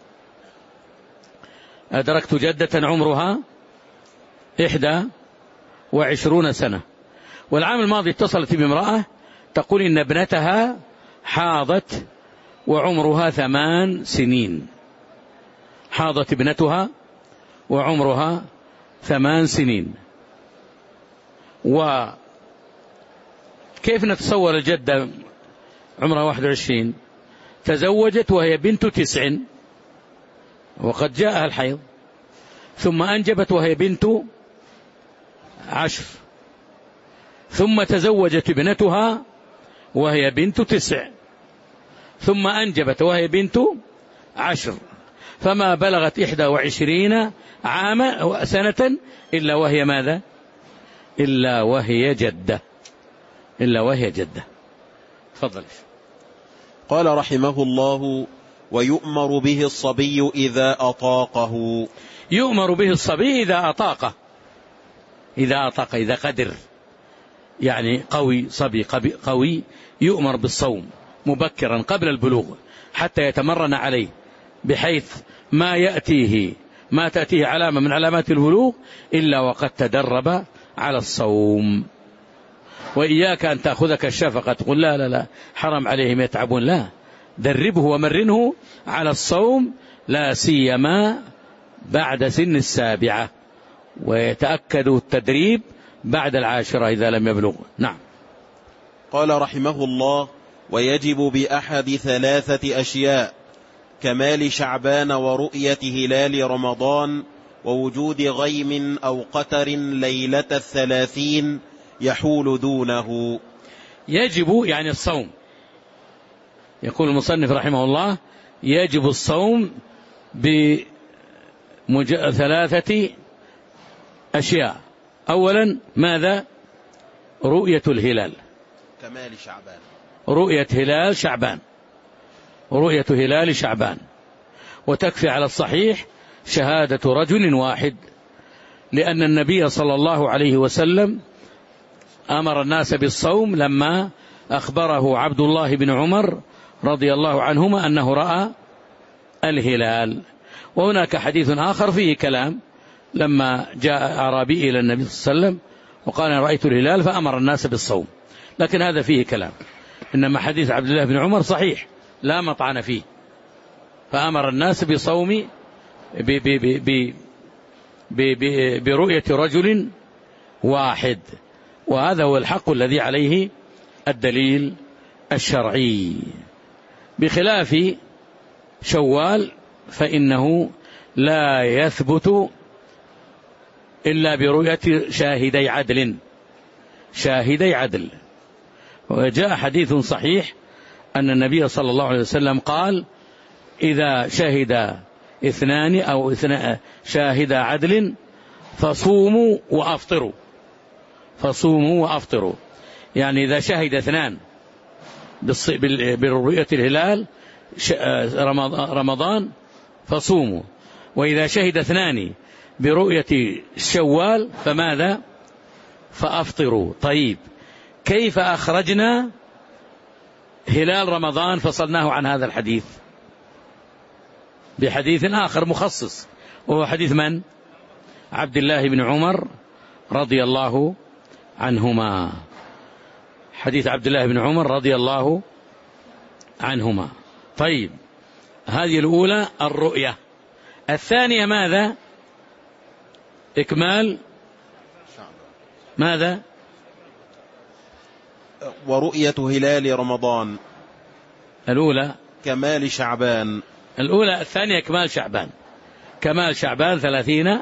أدركت جدة عمرها إحدى وعشرون سنة. والعام الماضي اتصلت بامرأة تقول إن ابنتها حاضت وعمرها ثمان سنين. حاضت ابنتها وعمرها ثمان سنين، وكيف نتصور الجدة عمرها واحد وعشرين تزوجت وهي بنت تسع وقد جاءها الحيض، ثم أنجبت وهي بنت عشر، ثم تزوجت ابنتها وهي بنت تسع، ثم أنجبت وهي بنت عشر، فما بلغت إحدى وعشرين عاما سنة إلا وهي ماذا؟ إلا وهي جدة، إلا وهي جدة. تفضل.
قال رحمه الله: ويؤمر به الصبي إذا أطاقه.
يؤمر به الصبي إذا أطاقه، إذا أطاق، إذا قدر، يعني قوي، صبي قوي يؤمر بالصوم مبكرا قبل البلوغ حتى يتمرن عليه، بحيث ما يأتيه ما تأتيه علامة من علامات البلوغ إلا وقد تدرب على الصوم. وإياك أن تأخذك الشفقة تقول لا لا لا حرام عليهم يتعبون، لا، دربه ومرنه على الصوم، لا سيما بعد سن السابعة، ويتأكد التدريب بعد العاشرة إذا لم يبلغ. نعم.
قال رحمه الله: ويجب بأحد ثلاثة أشياء: كمال شعبان ورؤية هلال رمضان ووجود غيم أو قتر ليلة الثلاثين يحول دونه.
يجب يعني الصوم. يقول المصنف رحمه الله: يجب الصوم بثلاثة أشياء. أولا ماذا؟ رؤية الهلال،
كمال شعبان،
رؤية هلال شعبان، رؤية هلال شعبان. وتكفي على الصحيح شهادة رجل واحد، لأن النبي صلى الله عليه وسلم أمر الناس بالصوم لما أخبره عبد الله بن عمر رضي الله عنهما أنه رأى الهلال. وهناك حديث آخر فيه كلام، لما جاء أعرابي إلى النبي صلى الله عليه وسلم وقال أنا رأيت الهلال فأمر الناس بالصوم، لكن هذا فيه كلام. إنما حديث عبد الله بن عمر صحيح لا مطعن فيه، فأمر الناس بصوم برؤية رجل واحد، وهذا هو الحق الذي عليه الدليل الشرعي، بخلاف شوال فإنه لا يثبت إلا برؤية شاهدي عدل، شاهدي عدل. وجاء حديث صحيح أن النبي صلى الله عليه وسلم قال: إذا شهد اثنان أو اثنان شاهد عدل فصوموا وأفطروا، فصوموا وأفطروا، يعني إذا شهد اثنان برؤية الهلال رمضان فصوموا، وإذا شهد اثنان برؤية شوال فماذا؟ فأفطروا. طيب، كيف أخرجنا هلال رمضان فصلناه عن هذا الحديث؟ بحديث آخر مخصص، وهو حديث من؟ عبد الله بن عمر رضي الله عنهما، حديث عبد الله بن عمر رضي الله عنهما. طيب، هذه الأولى الرؤية. الثانية ماذا؟ إكمال ماذا؟
ورؤية هلال رمضان.
الأولى
كمال شعبان.
الأولى. الثانية كمال شعبان، كمال شعبان ثلاثين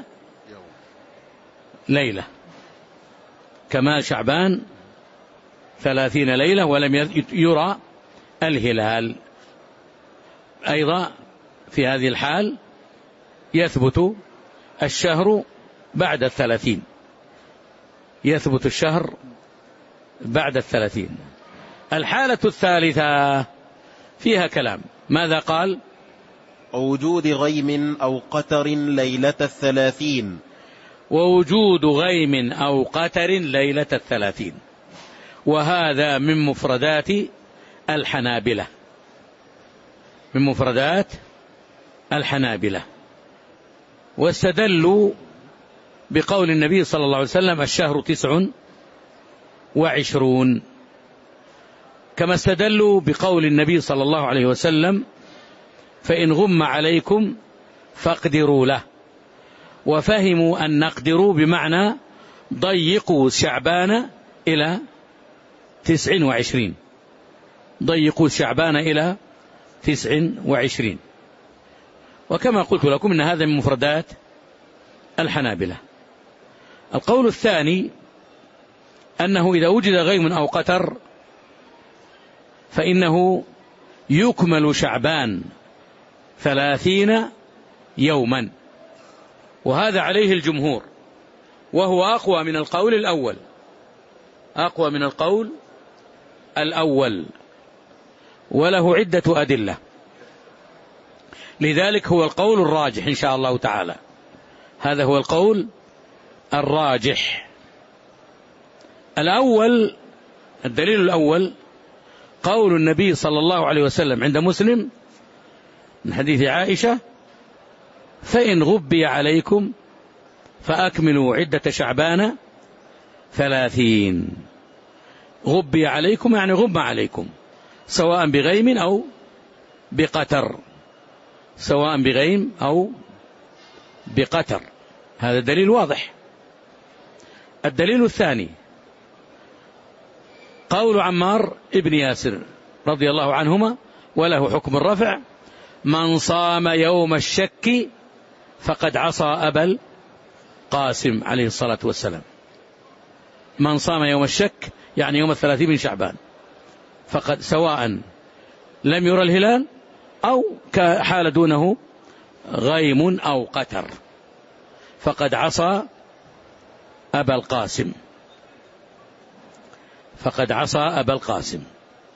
ليلة، كمال شعبان ثلاثين ليلة ولم يرى الهلال. أيضا في هذه الحال يثبت الشهر بعد الثلاثين، يثبت الشهر بعد الثلاثين. الحالة الثالثة فيها كلام، ماذا قال؟
ووجود غيم أو قتر ليلة الثلاثين.
ووجود غيم أو قتر ليلة الثلاثين، وهذا من مفردات الحنابلة، من مفردات الحنابلة. واستدلوا بقول النبي صلى الله عليه وسلم: الشهر تسع وعشرون، كما استدلوا بقول النبي صلى الله عليه وسلم: فإن غم عليكم فاقدروا له. وفهموا أن نقدروا بمعنى ضيقوا شعبان إلى تسع وعشرين، ضيقوا شعبان إلى تسع وعشرين. وكما قلت لكم إن هذا من مفردات الحنابلة. القول الثاني أنه إذا وجد غيم أو قتر فإنه يكمل شعبان ثلاثين يوما، وهذا عليه الجمهور، وهو أقوى من القول الأول، أقوى من القول الأول، وله عدة أدلة، لذلك هو القول الراجح إن شاء الله تعالى. هذا هو القول الراجح. الأول، الدليل الأول قول النبي صلى الله عليه وسلم عند مسلم من حديث عائشة: فإن غبي عليكم فأكملوا عدة شعبان ثلاثين. غبي عليكم يعني غم عليكم، سواء بغيم أو بقتر، سواء بغيم أو بقتر. هذا دليل واضح. الدليل الثاني قول عمار ابن ياسر رضي الله عنهما وله حكم الرفع: من صام يوم الشك فقد عصى أبا القاسم عليه الصلاة والسلام. من صام يوم الشك يعني يوم الثلاثين من شعبان، فقد سواء لم يرى الهلال أو كحال دونه غيم أو قتر، فقد عصى أبا القاسم، فقد عصى أبا القاسم.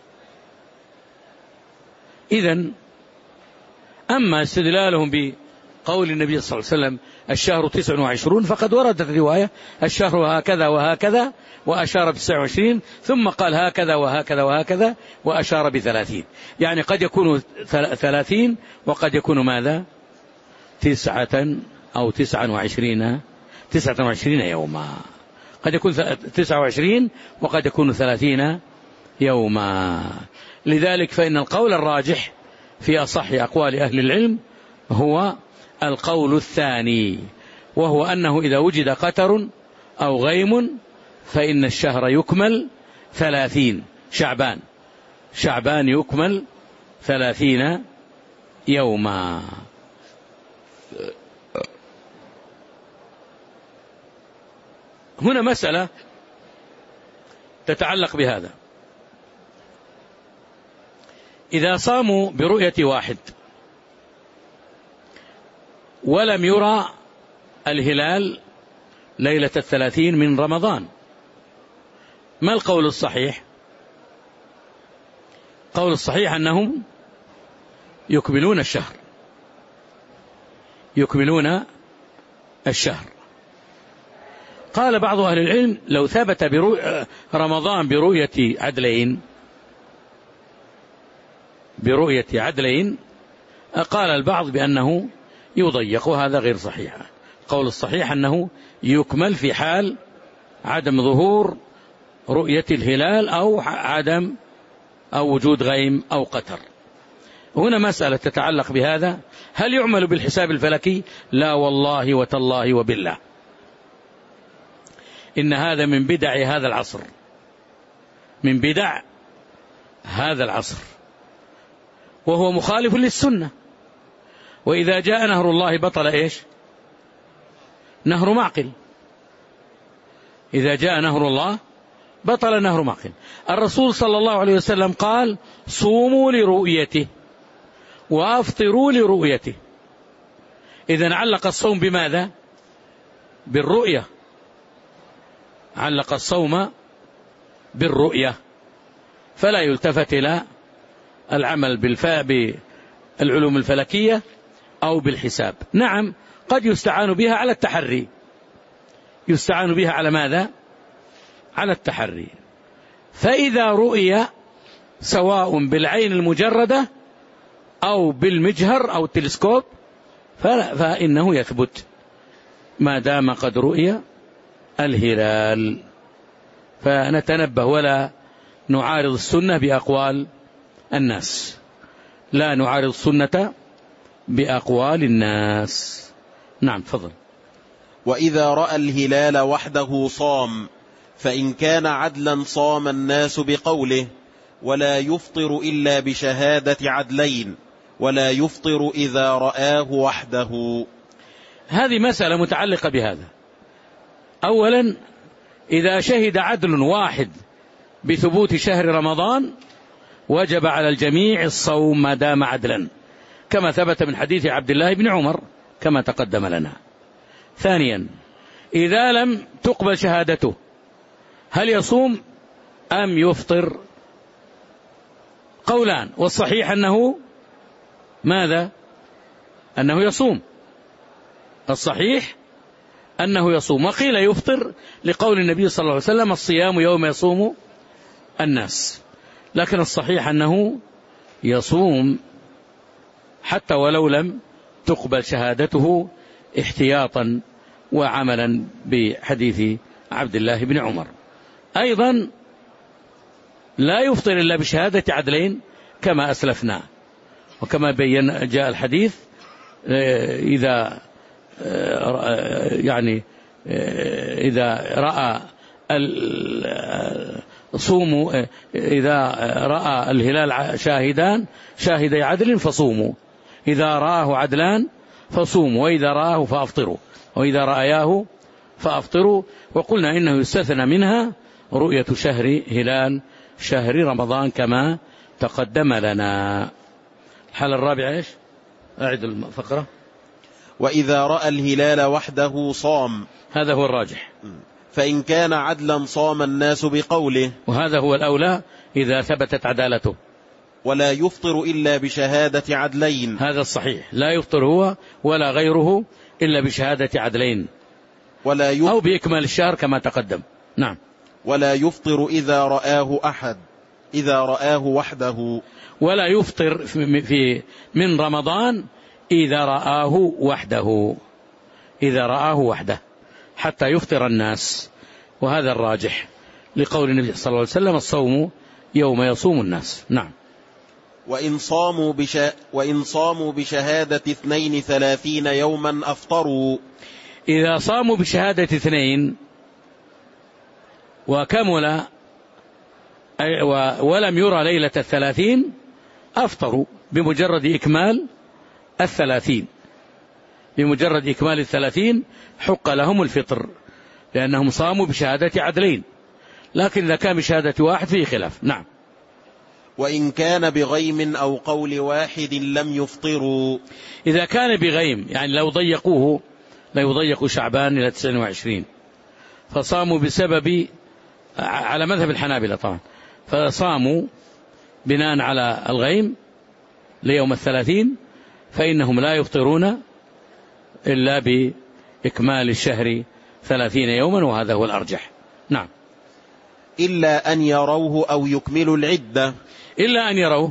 إذن أما استدلالهم بقول النبي صلى الله عليه وسلم الشهر تسع وعشرون، فقد وردت رواية الشهر هكذا وهكذا وأشار بتسع وعشرين، ثم قال هكذا وهكذا وهكذا وأشار بثلاثين، يعني قد يكون ثلاثين وقد يكون ماذا؟ تسعة أو تسعة وعشرين، تسعة وعشرين يوما، قد يكون تسعة وعشرين وقد يكون ثلاثين يوما. لذلك فإن القول الراجح في أصح أقوال أهل العلم هو القول الثاني، وهو أنه إذا وجد قتر أو غيم فإن الشهر يكمل ثلاثين شعبان، شعبان يكمل ثلاثين يوما. هنا مسألة تتعلق بهذا: إذا صاموا برؤية واحد ولم يرى الهلال ليلة الثلاثين من رمضان، ما القول الصحيح؟ قول الصحيح أنهم يكملون الشهر، يكملون الشهر. قال بعض أهل العلم: لو ثبت رمضان برؤية عدلين، برؤية عدلين، قال البعض بأنه يضيق، وهذا غير صحيح. قول الصحيح أنه يكمل في حال عدم ظهور رؤية الهلال أو عدم أو وجود غيم أو قتر. هنا مسألة تتعلق بهذا: هل يعمل بالحساب الفلكي؟ لا والله وتالله وبالله، إن هذا من بدع هذا العصر، من بدع هذا العصر، وهو مخالف للسنة. وإذا جاء نهر الله بطل إيش؟ نهر معقل. إذا جاء نهر الله بطل نهر معقل. الرسول صلى الله عليه وسلم قال: صوموا لرؤيته وأفطروا لرؤيته. إذن علق الصوم بماذا؟ بالرؤية، علق الصوم بالرؤية، فلا يلتفت إلى العمل بالفاء بالعلوم الفلكية أو بالحساب. نعم قد يستعان بها على التحري، يستعان بها على ماذا؟ على التحري. فإذا رؤي سواء بالعين المجردة أو بالمجهر أو التلسكوب فإنه يثبت ما دام قد رؤي الهلال. فنتنبه ولا نعارض السنة بأقوال الناس، لا نعارض السنة بأقوال الناس. نعم تفضل.
وإذا رأى الهلال وحده صام، فإن كان عدلا صام الناس بقوله، ولا يفطر إلا بشهادة عدلين، ولا يفطر إذا رآه وحده.
هذه مسألة متعلقة بهذا. أولا، إذا شهد عدل واحد بثبوت شهر رمضان وجب على الجميع الصوم ما دام عدلا، كما ثبت من حديث عبد الله بن عمر كما تقدم لنا. ثانيا، إذا لم تقبل شهادته هل يصوم أم يفطر؟ قولان، والصحيح أنه ماذا؟ أنه يصوم. الصحيح أنه يصوم، وقيل يفطر لقول النبي صلى الله عليه وسلم الصيام يوم يصوم الناس، لكن الصحيح أنه يصوم حتى ولو لم تقبل شهادته احتياطا وعملا بحديث عبد الله بن عمر. أيضا لا يفطر إلا بشهادة عدلين كما أسلفنا، وكما بين جاء الحديث إذا يعني إذا رأى صوموا، إذا رأى الهلال شاهدان شاهدي عدل فصوموا، إذا رآه عدلان فصوموا، وإذا رآه فأفطروا، وإذا رأياه فأفطروا. وقلنا إنه يستثنى منها رؤية شهر هلال شهر رمضان كما تقدم لنا. الحالة الرابعة إيش؟ أعد الفقرة.
وإذا رأى الهلال وحده صام،
هذا هو الراجح،
فإن كان عدلا صام الناس بقوله،
وهذا هو الأولى إذا ثبتت عدالته.
ولا يفطر إلا بشهادة عدلين،
هذا الصحيح، لا يفطر هو ولا غيره إلا بشهادة عدلين،
ولا يفطر
أو بإكمال الشهر كما تقدم. نعم.
ولا يفطر إذا رآه أحد إذا رآه وحده،
ولا يفطر في من رمضان إذا رآه وحده، إذا رآه وحده حتى يفطر الناس، وهذا الراجح لقول النبي صلى الله عليه وسلم الصوم يوم يصوم الناس. نعم.
وإن صاموا, بش... وإن صاموا بشهادة اثنين ثلاثين يوما أفطروا،
إذا صاموا بشهادة اثنين وكمل ولم يرى ليلة الثلاثين أفطروا بمجرد إكمال الثلاثين، بمجرد إكمال الثلاثين حق لهم الفطر، لأنهم صاموا بشهادة عدلين، لكن إذا كان بشهادة واحد فيه خلاف. نعم.
وإن كان بغيم أو قول واحد لم يفطروا،
إذا كان بغيم يعني لو ضيقوه، لا يضيقوا شعبان إلى تسعة وعشرين فصاموا بسبب، على مذهب الحنابلة طبعا، فصاموا بناء على الغيم ليوم الثلاثين، فإنهم لا يفطرون إلا بإكمال الشهر ثلاثين يوما، وهذا هو الأرجح. نعم.
إلا أن يروه أو يكملوا العدة،
إلا أن يروه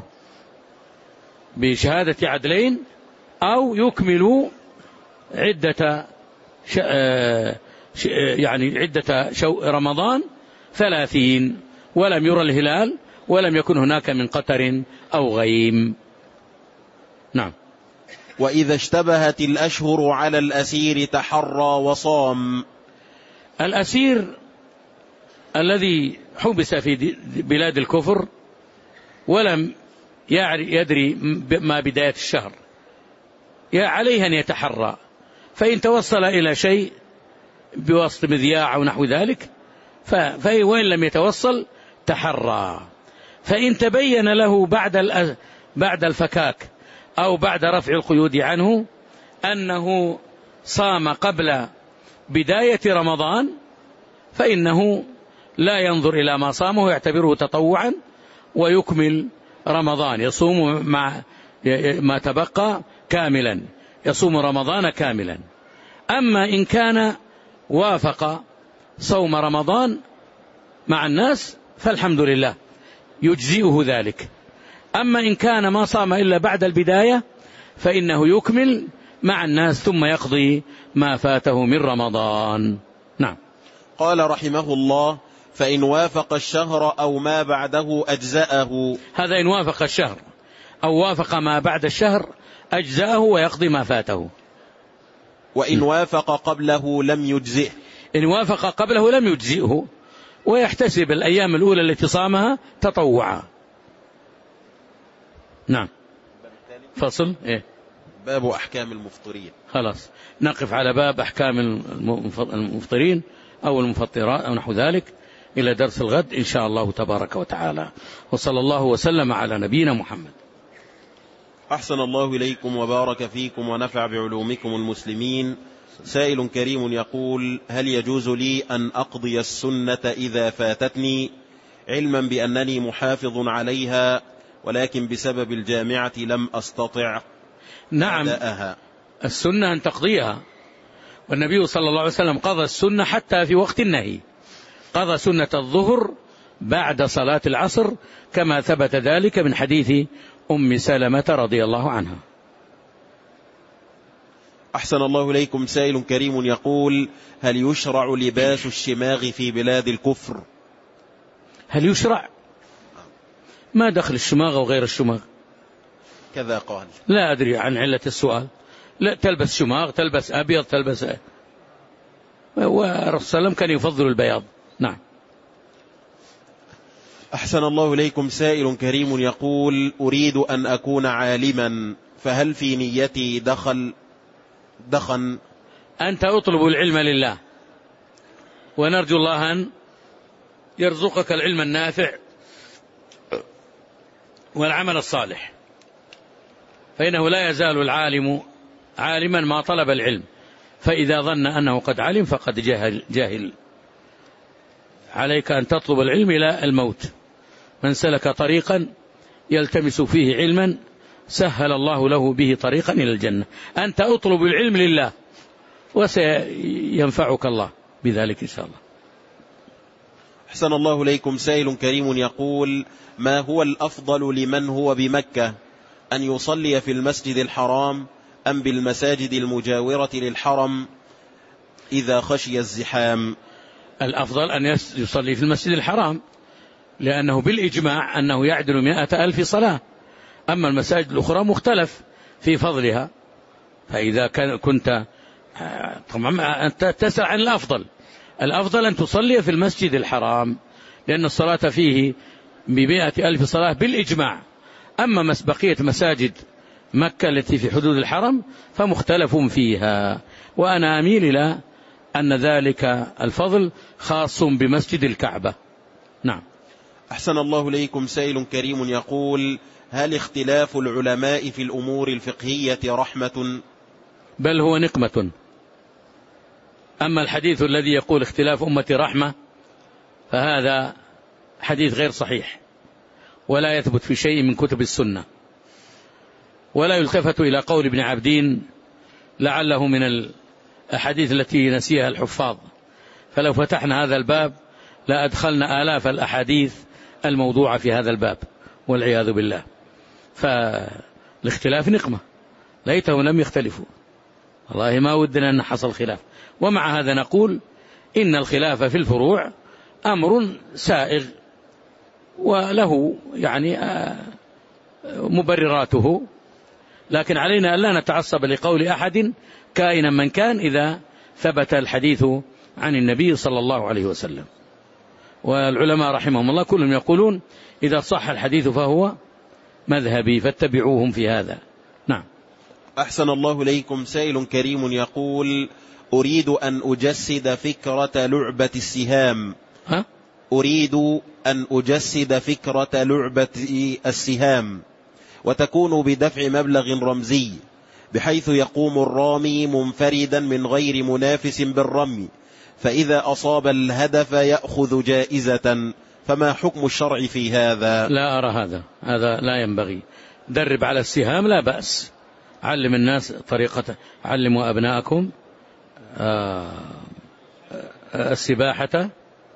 بشهادة عدلين أو يكملوا عدة ش... ش... يعني عدة شو... رمضان ثلاثين ولم يرى الهلال ولم يكن هناك من قطر أو غيم. نعم.
وإذا اشتبهت الأشهر على الأسير تحرى وصام،
الأسير الذي حبس في بلاد الكفر ولم يدري ما بداية الشهر عليه أن يتحرى، فإن توصل إلى شيء بواسط مذياع أو نحو ذلك فوين لم يتوصل تحرى، فإن تبين له بعد بعد الفكاك أو بعد رفع القيود عنه أنه صام قبل بداية رمضان فإنه لا ينظر إلى ما صامه ويعتبره تطوعا ويكمل رمضان، يصوم مع ما تبقى كاملا، يصوم رمضان كاملا. أما إن كان وافق صوم رمضان مع الناس فالحمد لله يجزئه ذلك، أما إن كان ما صام إلا بعد البداية فإنه يكمل مع الناس ثم يقضي ما فاته من رمضان. نعم.
قال رحمه الله: فإن وافق الشهر أو ما بعده أجزأه.
هذا إن وافق الشهر أو وافق ما بعد الشهر أجزأه ويقضي ما فاته.
وإن وافق قبله لم يجزئه.
إن وافق قبله لم يجزئه، ويحتسب الأيام الأولى التي صامها تطوعا. نعم. فصل إيه؟
باب أحكام المفطرين.
خلاص نقف على باب أحكام المفطرين أو المفطرات أو نحو ذلك إلى درس الغد إن شاء الله تبارك وتعالى، وصلى الله وسلم على نبينا محمد.
أحسن الله إليكم وبارك فيكم ونفع بعلومكم المسلمين. سائل كريم يقول: هل يجوز لي أن أقضي السنة إذا فاتتني، علما بأنني محافظ عليها ولكن بسبب الجامعة لم أستطع؟
نعم،
أداءها.
السنة أن تقضيها، والنبي صلى الله عليه وسلم قضى السنة حتى في وقت النهي، قضى سنة الظهر بعد صلاة العصر كما ثبت ذلك من حديث أم سلمة رضي الله عنها.
أحسن الله إليكم. سائل كريم يقول: هل يشرع لباس الشماغ في بلاد الكفر؟
هل يشرع؟ ما دخل الشماغ وغير الشماغ؟
كذا قال.
لا أدري عن علة السؤال. لا، تلبس شماغ، تلبس أبيض، تلبس أه. والرسول صلى الله عليه وسلم كان يفضل البياض. نعم.
أحسن الله إليكم. سائل كريم يقول: أريد أن أكون عالما، فهل في نيتي دخل دخن؟
أنت أطلب العلم لله، ونرجو الله أن يرزقك العلم النافع والعمل الصالح، فإنه لا يزال العالم عالما ما طلب العلم، فإذا ظن أنه قد علم فقد جاهل, جاهل. عليك أن تطلب العلم إلى الموت. من سلك طريقا يلتمس فيه علما سهل الله له به طريقا إلى الجنة. أنت أطلب العلم لله وسينفعك الله بذلك إن شاء الله.
أحسن الله إليكم. سائل كريم يقول: ما هو الأفضل لمن هو بمكة، أن يصلي في المسجد الحرام أم بالمساجد المجاورة للحرم إذا خشي الزحام؟
الأفضل أن يصلي في المسجد الحرام، لأنه بالإجماع أنه يعدل مئة ألف صلاة. أما المساجد الأخرى مختلف في فضلها، فإذا كنت طبعا أنت تسأل عن الأفضل. الأفضل أن تصلي في المسجد الحرام، لأن الصلاة فيه بمئة ألف صلاة بالإجماع. أما بقية مساجد مكة التي في حدود الحرم فمختلف فيها، وأنا أميل إلى أن ذلك الفضل خاص بمسجد الكعبة. نعم.
أحسن الله إليكم. سائل كريم يقول: هل اختلاف العلماء في الأمور الفقهية رحمة؟
بل هو نقمة. أما الحديث الذي يقول اختلاف أمتي رحمة فهذا حديث غير صحيح، ولا يثبت في شيء من كتب السنة، ولا يلتفت إلى قول ابن عبدين لعله من الأحاديث التي نسيها الحفاظ. فلو فتحنا هذا الباب لأدخلنا آلاف الأحاديث الموضوعة في هذا الباب والعياذ بالله. فالاختلاف نقمة، ليتهم لم يختلفوا. والله ما ودنا أن حصل خلاف. ومع هذا نقول إن الخلاف في الفروع أمر سائغ وله يعني مبرراته، لكن علينا أن لا نتعصب لقول أحد كائنا من كان إذا ثبت الحديث عن النبي صلى الله عليه وسلم. والعلماء رحمهم الله كلهم يقولون إذا صح الحديث فهو مذهبي فاتبعوهم في هذا. نعم.
أحسن الله إليكم. سائل كريم يقول: أريد أن أجسد فكرة لعبة السهام.
ها؟
أريد أن أجسد فكرة لعبة السهام وتكون بدفع مبلغ رمزي، بحيث يقوم الرامي منفردا من غير منافس بالرمي، فإذا أصاب الهدف يأخذ جائزة، فما حكم الشرع في هذا؟
لا أرى هذا، هذا لا ينبغي. درب على السهام لا بأس، علم الناس طريقة، علموا أبناءكم السباحة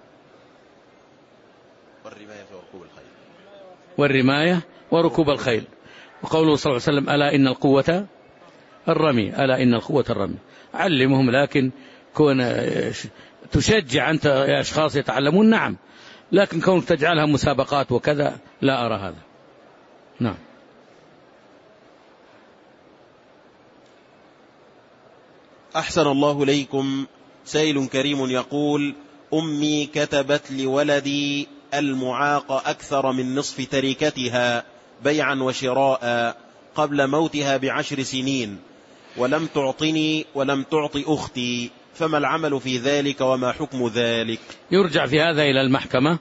والرماية وركوب الخيل. وقوله صلى الله عليه وسلم: ألا إن القوة الرمي، ألا إن القوة الرمي. علمهم، لكن كون تشجع أنت يا أشخاص يتعلمون نعم، لكن كونك تجعلها مسابقات وكذا لا أرى هذا. نعم.
أحسن الله إليكم. سائل كريم يقول: أمي كتبت لولدي المعاق أكثر من نصف تركتها بيعا وشراء قبل موتها بعشر سنين، ولم تعطني ولم تعطي أختي، فما العمل في ذلك وما حكم ذلك؟
يرجع في هذا إلى المحكمة،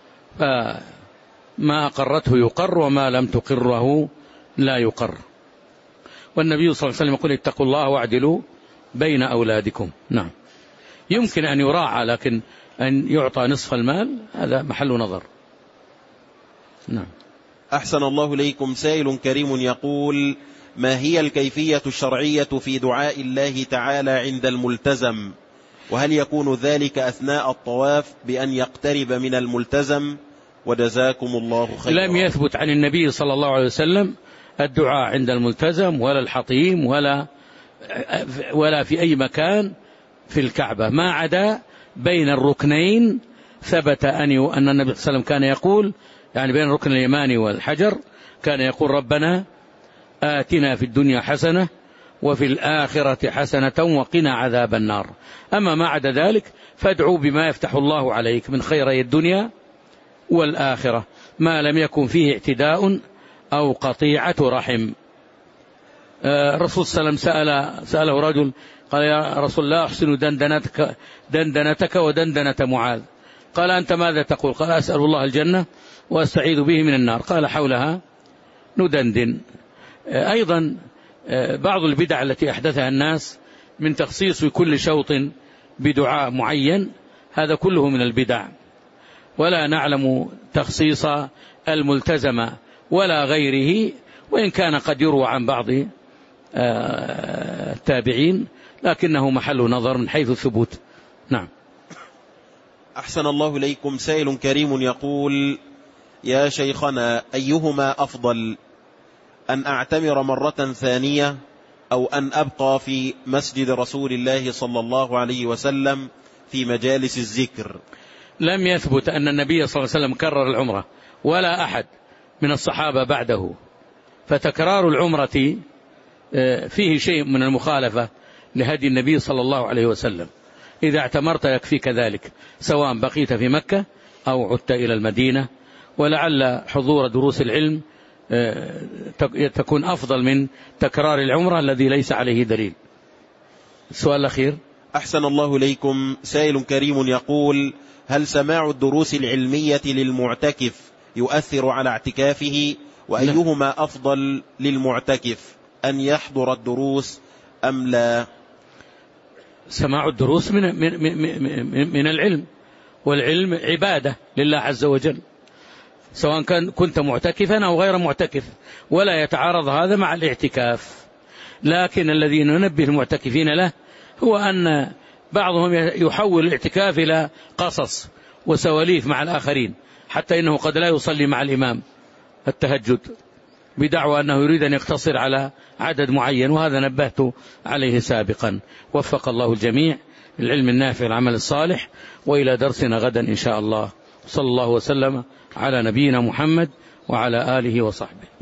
فما أقرته يقر وما لم تقره لا يقر. والنبي صلى الله عليه وسلم يقول: اتقوا الله واعدلوا بين أولادكم. نعم، يمكن أن يراعى، لكن أن يعطى نصف المال هذا محل نظر. نعم.
أحسن الله إليكم. سائل كريم يقول: ما هي الكيفية الشرعية في دعاء الله تعالى عند الملتزم؟ وهل يكون ذلك أثناء الطواف بأن يقترب من الملتزم؟ وجزاكم الله خيرا.
لم يثبت عن النبي صلى الله عليه وسلم الدعاء عند الملتزم ولا الحطيم ولا ولا في أي مكان في الكعبة ما عدا بين الركنين. ثبت أن أن النبي صلى الله عليه وسلم كان يقول، يعني بين الركن اليماني والحجر، كان يقول: ربنا آتنا في الدنيا حسنة وفي الآخرة حسنة وقنا عذاب النار. أما ما عدا ذلك فادعوا بما يفتح الله عليك من خيري الدنيا والآخرة، ما لم يكن فيه اعتداء أو قطيعة رحم. الرسول صلى الله عليه وسلم سأل سأله رجل قال: يا رسول الله، أحسن دندنتك, دندنتك ودندنة معاذ. قال: أنت ماذا تقول؟ قال: أسأل الله الجنة وأستعيذ به من النار. قال: حولها ندندن. أيضا بعض البدع التي أحدثها الناس من تخصيص كل شوط بدعاء معين، هذا كله من البدع، ولا نعلم تخصيص الملتزم ولا غيره، وإن كان قد يروى عن بعض التابعين، لكنه محل نظر من حيث الثبوت. نعم.
أحسن الله إليكم. سائل كريم يقول: يا شيخنا، أيهما أفضل، أن أعتمر مرة ثانية أو أن أبقى في مسجد رسول الله صلى الله عليه وسلم في مجالس الذكر؟
لم يثبت أن النبي صلى الله عليه وسلم كرر العمرة ولا أحد من الصحابة بعده، فتكرار العمرة فيه شيء من المخالفة لهدي النبي صلى الله عليه وسلم. إذا اعتمرت يكفيك ذلك، سواء بقيت في مكة أو عدت إلى المدينة، ولعل حضور دروس العلم تكون أفضل من تكرار العمرة الذي ليس عليه دليل. السؤال الأخير.
أحسن الله إليكم. سائل كريم يقول: هل سماع الدروس العلمية للمعتكف يؤثر على اعتكافه؟ وأيهما أفضل للمعتكف، أن يحضر الدروس أم لا؟
سماع الدروس من, من, من, من العلم، والعلم عبادة لله عز وجل، سواء كان كنت معتكفا أو غير معتكف، ولا يتعارض هذا مع الاعتكاف. لكن الذي ننبه المعتكفين له هو أن بعضهم يحول الاعتكاف إلى قصص وسواليف مع الآخرين، حتى إنه قد لا يصلي مع الإمام التهجد بدعوى أنه يريد أن يقتصر على عدد معين، وهذا نبهت عليه سابقا. وفق الله الجميع للعلم النافع والعمل الصالح، وإلى درسنا غدا إن شاء الله. صلى الله وسلم على نبينا محمد وعلى آله وصحبه.